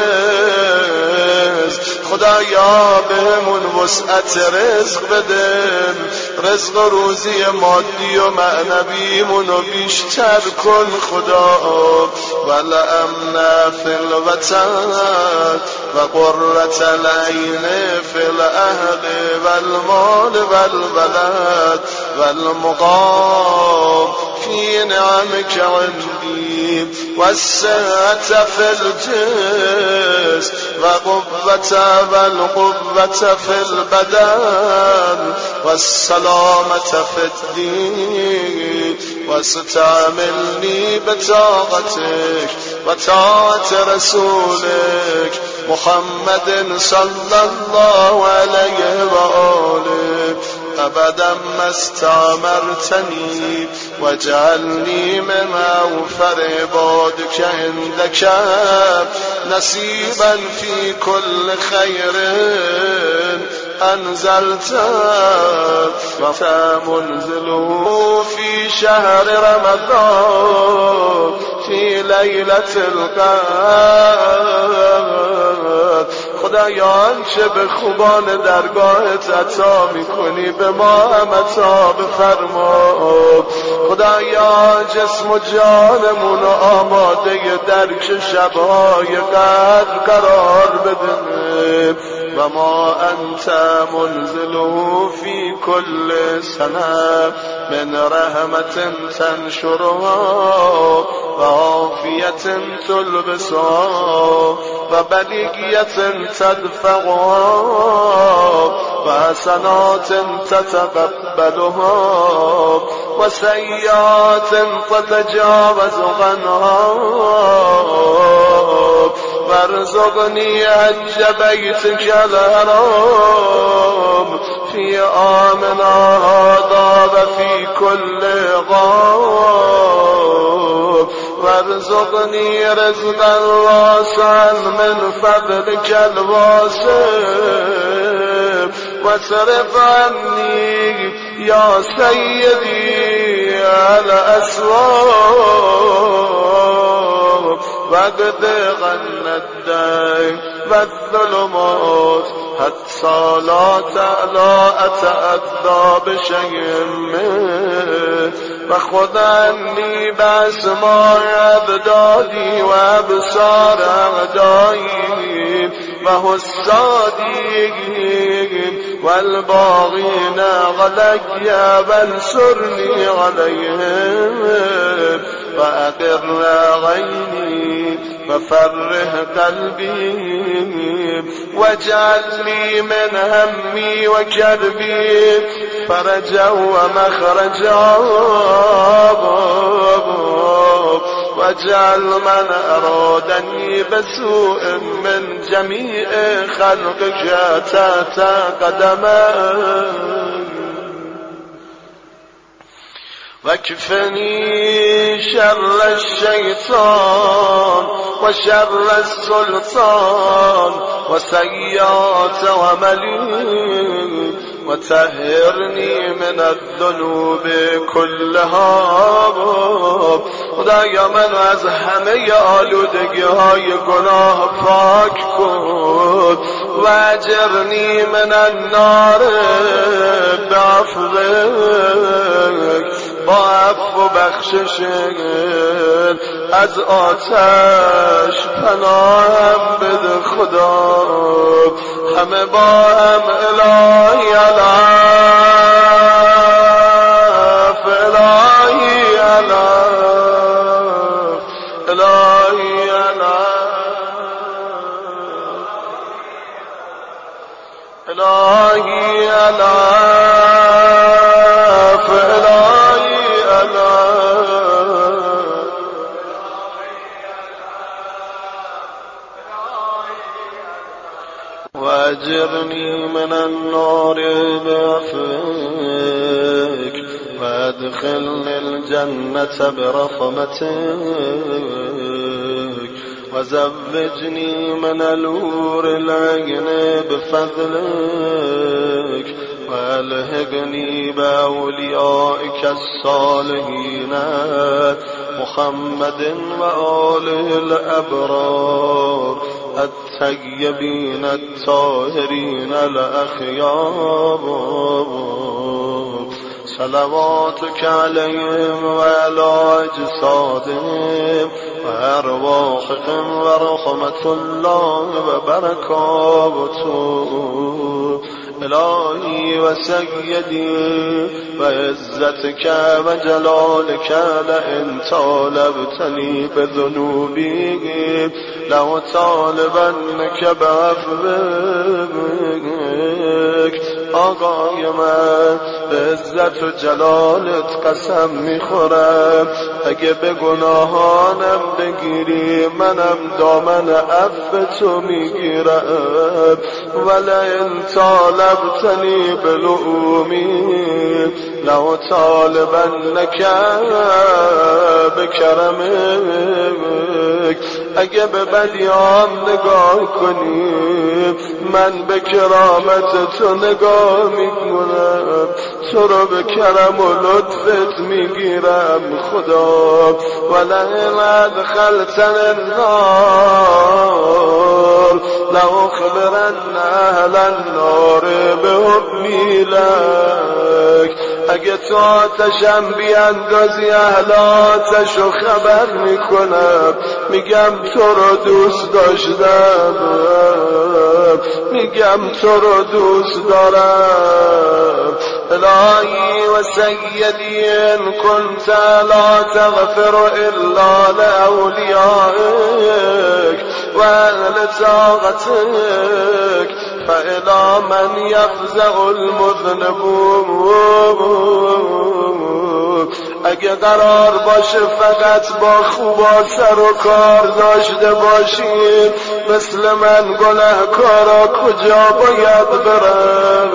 الرزق. خدایا بهمون وسعت رزق بدن، رزق و روزی مادی و معنویمون رو بیشتر کن خدا. والامن فی الوطن و قرة العین فی الاهل والمال والولد والمقام في نعمك عندي والصحة في الجسم والقوة في البدن والسلامة في الدين. واستعملني بطاعتك وطاعة رسولك محمد صلى الله عليه وآله أبدا ما استعمرتني واجعلني من أوفر عبادك عندك نصيبا في كل خير أنزلته ومنزله في شهر رمضان في ليلة القدر. خدایا چه به خوبان درگاهت عطا میکنی به ما هم عطا بفرما. خدایا جسم و جانمون آماده درک شبهای قدر قرار بده و ما انت منزله فی کل سنه من رحمت تنشرها و عافیت تلبسها و بلیغیت تدفعها و حسنات تتقبلها و سیئات تتجاوز عنها وارزقني حج بيتك الحرام في عامنا هذا وفي كل عام وارزقني رزقا واسعا من فضلك الواسع واصرف عني يا سيدي الأسواق وقد غنى الدين والظلمات حتى لا أتأذى بشيء منه وخذ عني بأسماع أبدادي وأبصار أعدائي وحسادي والباغين علي وانصرني عليهم وأقر عيني وفرح قلبي واجعل لي من همي وكربي فرجا ومخرجا واجعل من أرادني بسوء من جميع خلقك تحت قدمي واكفني شر الشيطان وشر السلطان وسيئات عملي وطهرني من الذنوب كلها. خدایا من از همه آلودگی های گناه پاک کن و اجرنی من النار بعفوک با عفو و بخششت از آتش پناهم بده خدا. همه با هم الهی العف الهی العف الهی العف الهی العف الهی واجرني من النار بعفوك وادخلني الجنة برحمتك وزوجني من الحور العين بفضلك والهقني بأوليائك الصالحين محمد وآله الأبرار الطيبين الطاهرين الأخيار صلواتك عليهم وعلى أجسادهم وأرواحهم ورحمة الله وبركاته. إلهي وسيدي وعزتك وجلالك لئن طالبتني بذنوبي لأطالبنك بعفوك. آقای من به عزت و جلالت قسم میخورم اگه به گناهانم بگیری منم دامن عفو تو میگیرم. ولئن طالبتنی بلؤمی لأطالبنک بکرمک. اگه به بدیام نگاه کنی من به کرامت تو نگاه میکنم، تو رو به کرم و لطفت میگیرم خدا. ولئن ادخلتنی النار لأخبرن اهل النار بحبی لک. اگه تو آتشم بیندازی اهل آتشو خبر میکنم، میگم تو رو دوست داشتم، میگم تو رو دوست دارم. الهی و سیدی ان کنت لا تغفر الا لأولیائک و اهل طاقتک فإلی من یفزع المذنبون. اگه قرار باشه فقط با خوبا سر و کار داشته باشیم، مثل من گناهکارا کجا باید برم؟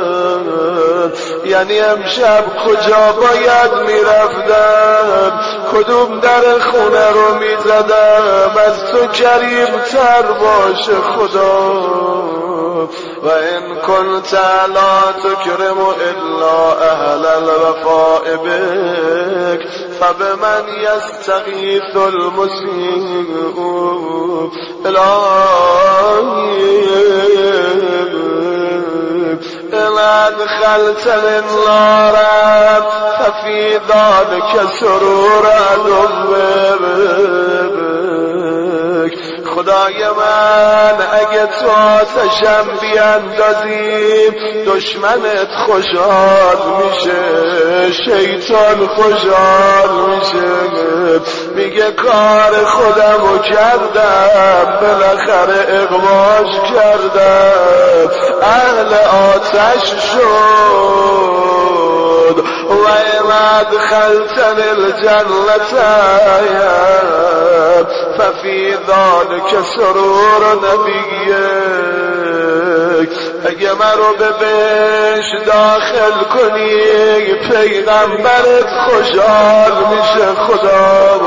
یعنی امشب کجا باید میرفتم؟ کدوم در خونه رو میزدم از تو کریم تر باشه خدا؟ و این کنت لا تکرم الا اهل الوفاء بک فبمن یستغیث المسیء. الهی إن أدخلتني النار ففي ذلك سرور عدوك. خدای من اگه تو آتشم بیندازیم دشمنت خوشحال میشه، شیطان خوشحال میشه، میگه کار خودمو کردم، بالاخره اغواش کردم، اهل آتش شد. و این ادخلتنی الجنة ففی ذلک سرور نبیک. اگه من رو به بهشت داخل کنی پیغمبرت خوشحال میشه خدا.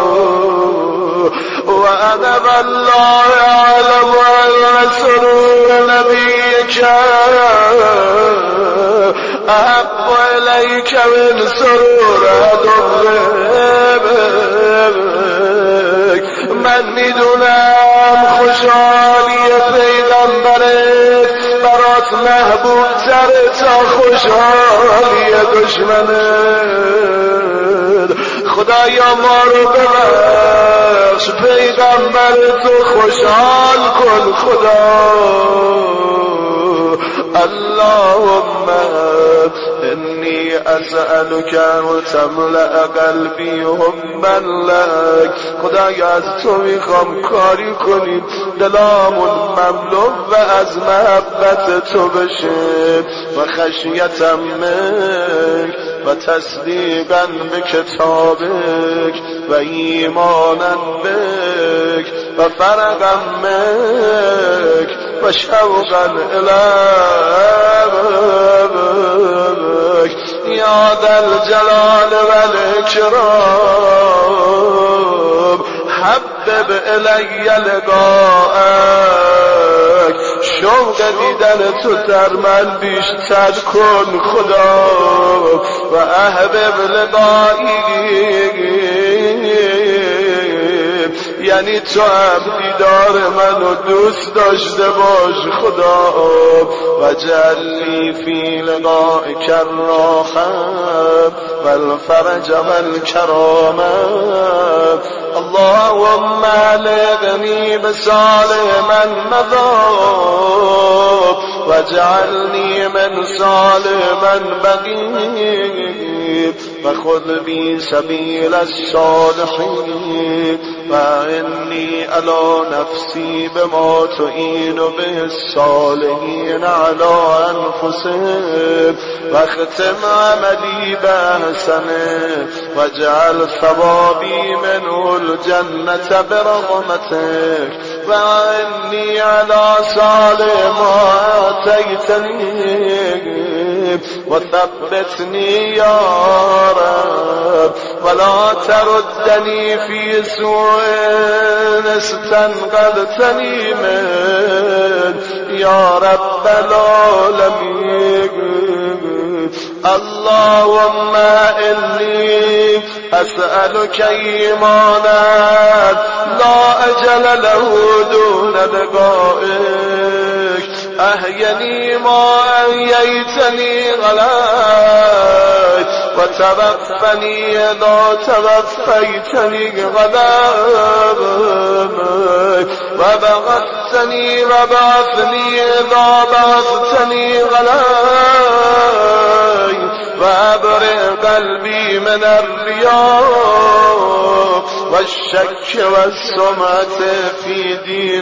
و انا والله اعلم ان سرور نبیک احب الیک من سرور عدوک. من میدونم خوشحالی پیغمبرت برات محبوب تره تا خوشحالی دشمنت. خدایا ما رو ببخش، پیغمبرتو خوشحال کن خدا. اللهم انی اسألك ان تملأ قلبی حبا لک. خدایا از تو میخوام کاری کنیم دلامون مملو و از محبت تو بشه و خشیتم منک و تصدیقا به کتابک و ایمانا بک و فرقا منک و شوقا الیک یا ذا الجلال والاکرام. حبب الی لقاءک. شوق دیدن تو در من بیشتر کن خدا. و احبب لقایی یعنی تو هم دیدار منو دوست داشته باش خدا. و جلی فی لقائک الراحة والفرج والکرامة. اللهم علقنی بصالح من مضى واجعلنی من صالح من بقي وخذ بي سبيل الصالحين وإني على نفسي بما تعين به الصالحين على أنفسهم واختم عملي بأحسنه واجعل ثوابي منه الجنة برحمتك وإني على صالح ما آتيتني وثبتني يا رب ولا تردني في سوء استنقذتني من يا رب العالمين. اللهم إني أسألك إيمانا لا أجل له دون لقائك. أحيني ما أحييتني غلاك وتوفني إذا توفيتني غلاك وبعثتني وبعثني إذا بعثتني غلاك وأبرئ قلبي من الرياء والشك والسمعة في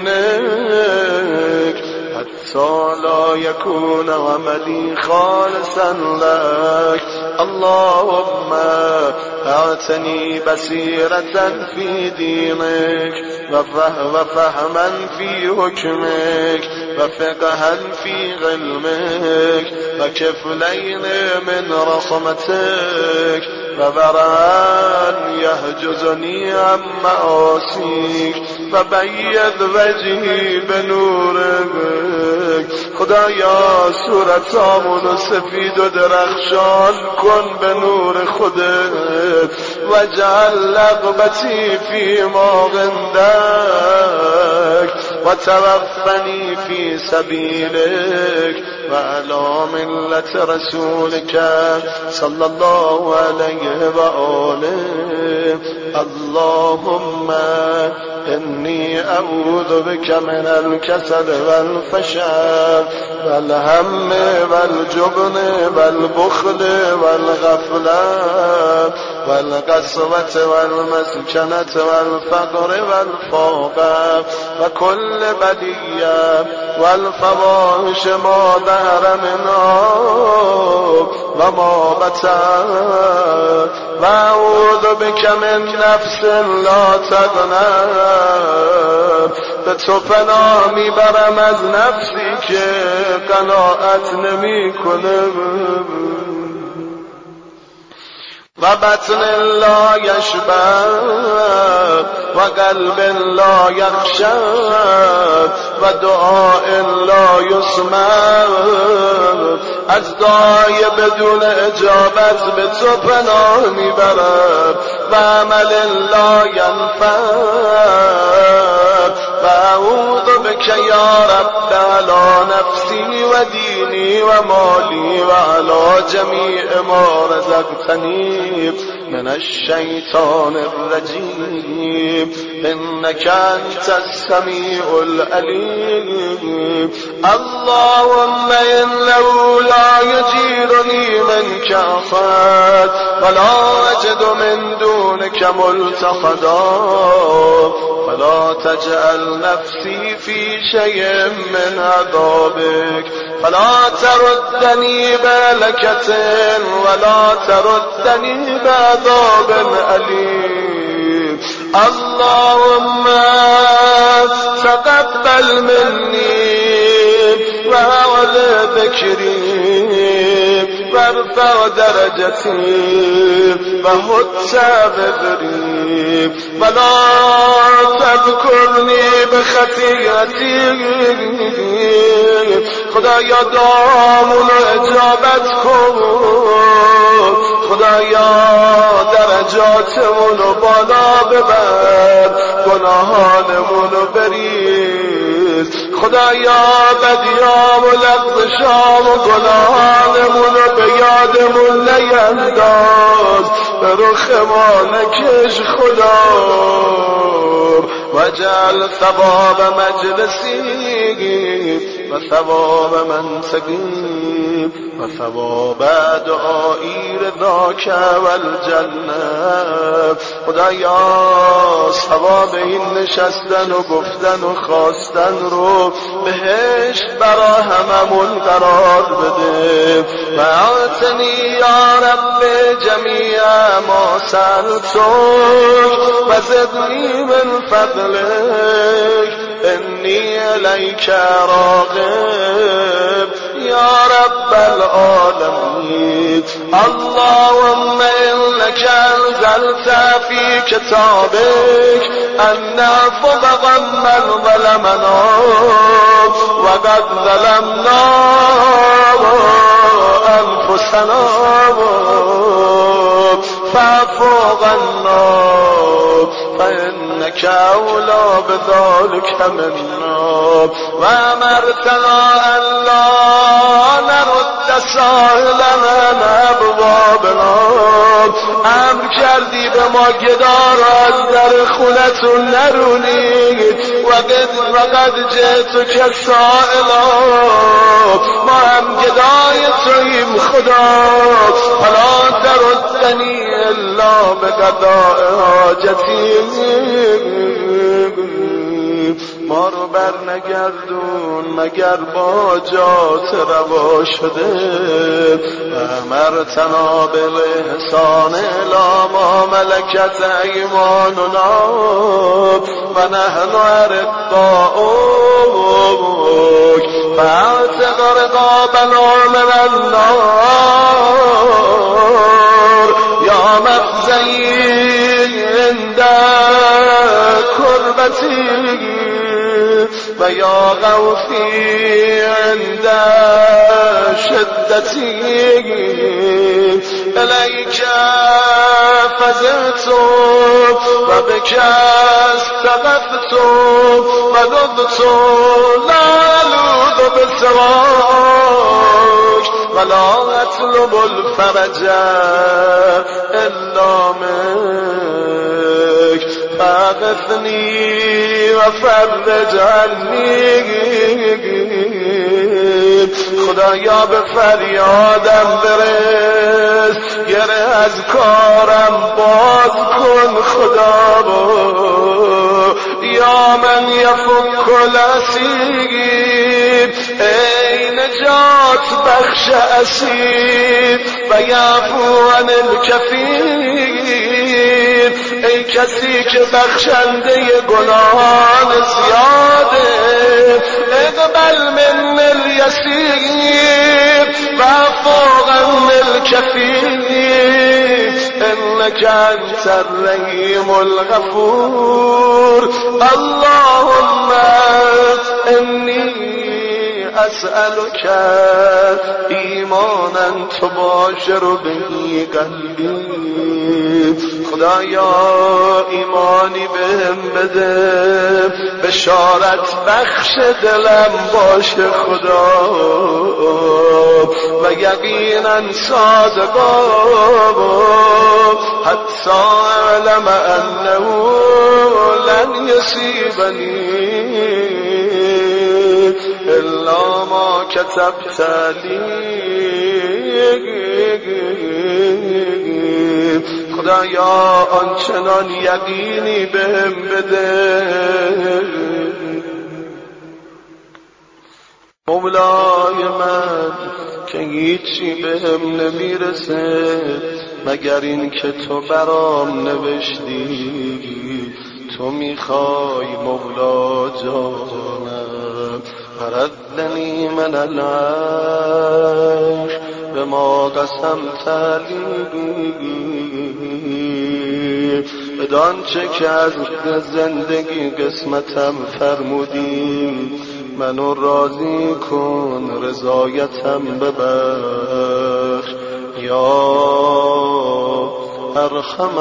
دينك حتى لا يكون عملي خالصا لك. اللهم أعطني بصيرة في دينك وفهما في حكمك وفقها في علمك وكفلين من رحمتك وبرا يحجزني عن معاصيك وبيض وجهي بنورك. خدایا صورتامون سفید و درخشان کن به نور خودت وجعل لغبتی فی ما عندك وتوفني في سبيلك وعلى ملة رسولك صلى الله عليه وآله. اللهم إني أعوذ بك من الكسل والفشل والهم والجبن والبخل والغفلة والقسوة والمسكنة والفقر والفوقى وكل بلية والفواحش ما ظهر منها وما بطن. وأعوذ بك من نفس لا تغنى. به تو پناه میبرم از نفسی که قناعت نمی کنه و بطن لا یشبع و قلب لا یخشع و دعاء لا یسمع. از دعای بدون اجابت به تو پناه میبرم و عمل لا ینفع. و اعوذ بک یا رب علی نفسی و دینی و مالی و علی جمیع ما رزقتنی من الشیطان الرجیم انک انت السمیع العلیم. اللهم انه لا یجیرنی منک احد ولا اجد من دونک ملتحدا فلا تجعل نفسي في شيء من عذابك فلا تردني بهلكة ولا تردني بعذاب أليم. اللهم تقبل مني وأعل ذكري وارفع درجتي وهد بذري ولا تذكرني بخطيئتي. خدایا دعامونو اجابت کن. خدایا درجاتمونو بالا ببر گناهانمونو بریز. خدایا بدیام و لغزشام و گناهانمونو به یادمون نینداز. به رخ ما نکش خدا وجعل ثواب مجلسی و ثواب منسکی و ثواب دعایی رضاک والجنه. خدایا ثواب این نشستن و گفتن و خواستن رو بهشت برا هممون قرار بده. و اعطنی یا رب جمیع ما سألتک و زدنی من فضلک انی الیک راغب یا رب العالمین. اللهم انك انزلت في كتابك ان نعفو عمن ظلمنا وقد ظلمنا انفسنا فاعف عنا فإنك أولى بذلك منا. و امرتنا الا نرد سائلنا ابوابنا، امر کردی به ما گدا را از در خونتون نرونید. و قد جئتک سائلا، ما هم گدای توییم خدا، فلا تردنی الا بقضاء حاجتی، ما رو بر نگردون مگر با جات روا شده. امرتنا بالاحسان الی ما ملکت ایماننا و نحن ارقاؤک فاعتق رقابنا من النار یا مخزی عند کربتی و یا غوثی عند شدتی، الیک فزعت و بک استغفت و لذت لا الوذ بسواک ولا اطلب الفرج الا منک فاغثنی و فرج عنی. خدایا به فریادم برس، گره از کارم باز کن خدا. یا من یفک الاسیر، ای نجات بخش اسیر و یعفو عن الکفیر، ای کسی که بخشنده گناهان زیاده. اقبل من الیسیر و فوق عن الکفیر، انک انت الرحیم الغفور. اللهم انی اسألک ایمانا تباشر به قلبی، خدایا ایمانی بهم بده بشارت بخش دلم باشه خدا، و یقینا صادقا حتی اعلم انه لن یصیبنی الا ما كتبت لی. خدایا آنچنان یقینی بهم بده مولای من که هیچی بهم نمیرسه مگر این که تو برام نوشتی. تو میخوای مولا جانم فردنی من العیش به ما قسمت لی، بدان چه که از زندگی قسمتم فرمودی منو راضی کن، رضایتم ببخش یا ارحم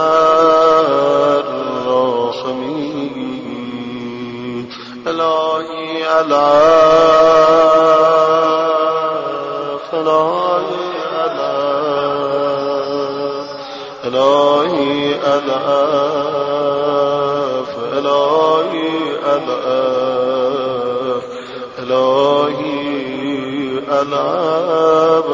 الراحمین. الهی الاف الهی الاف الهی الاف الهی الاف الهی الاف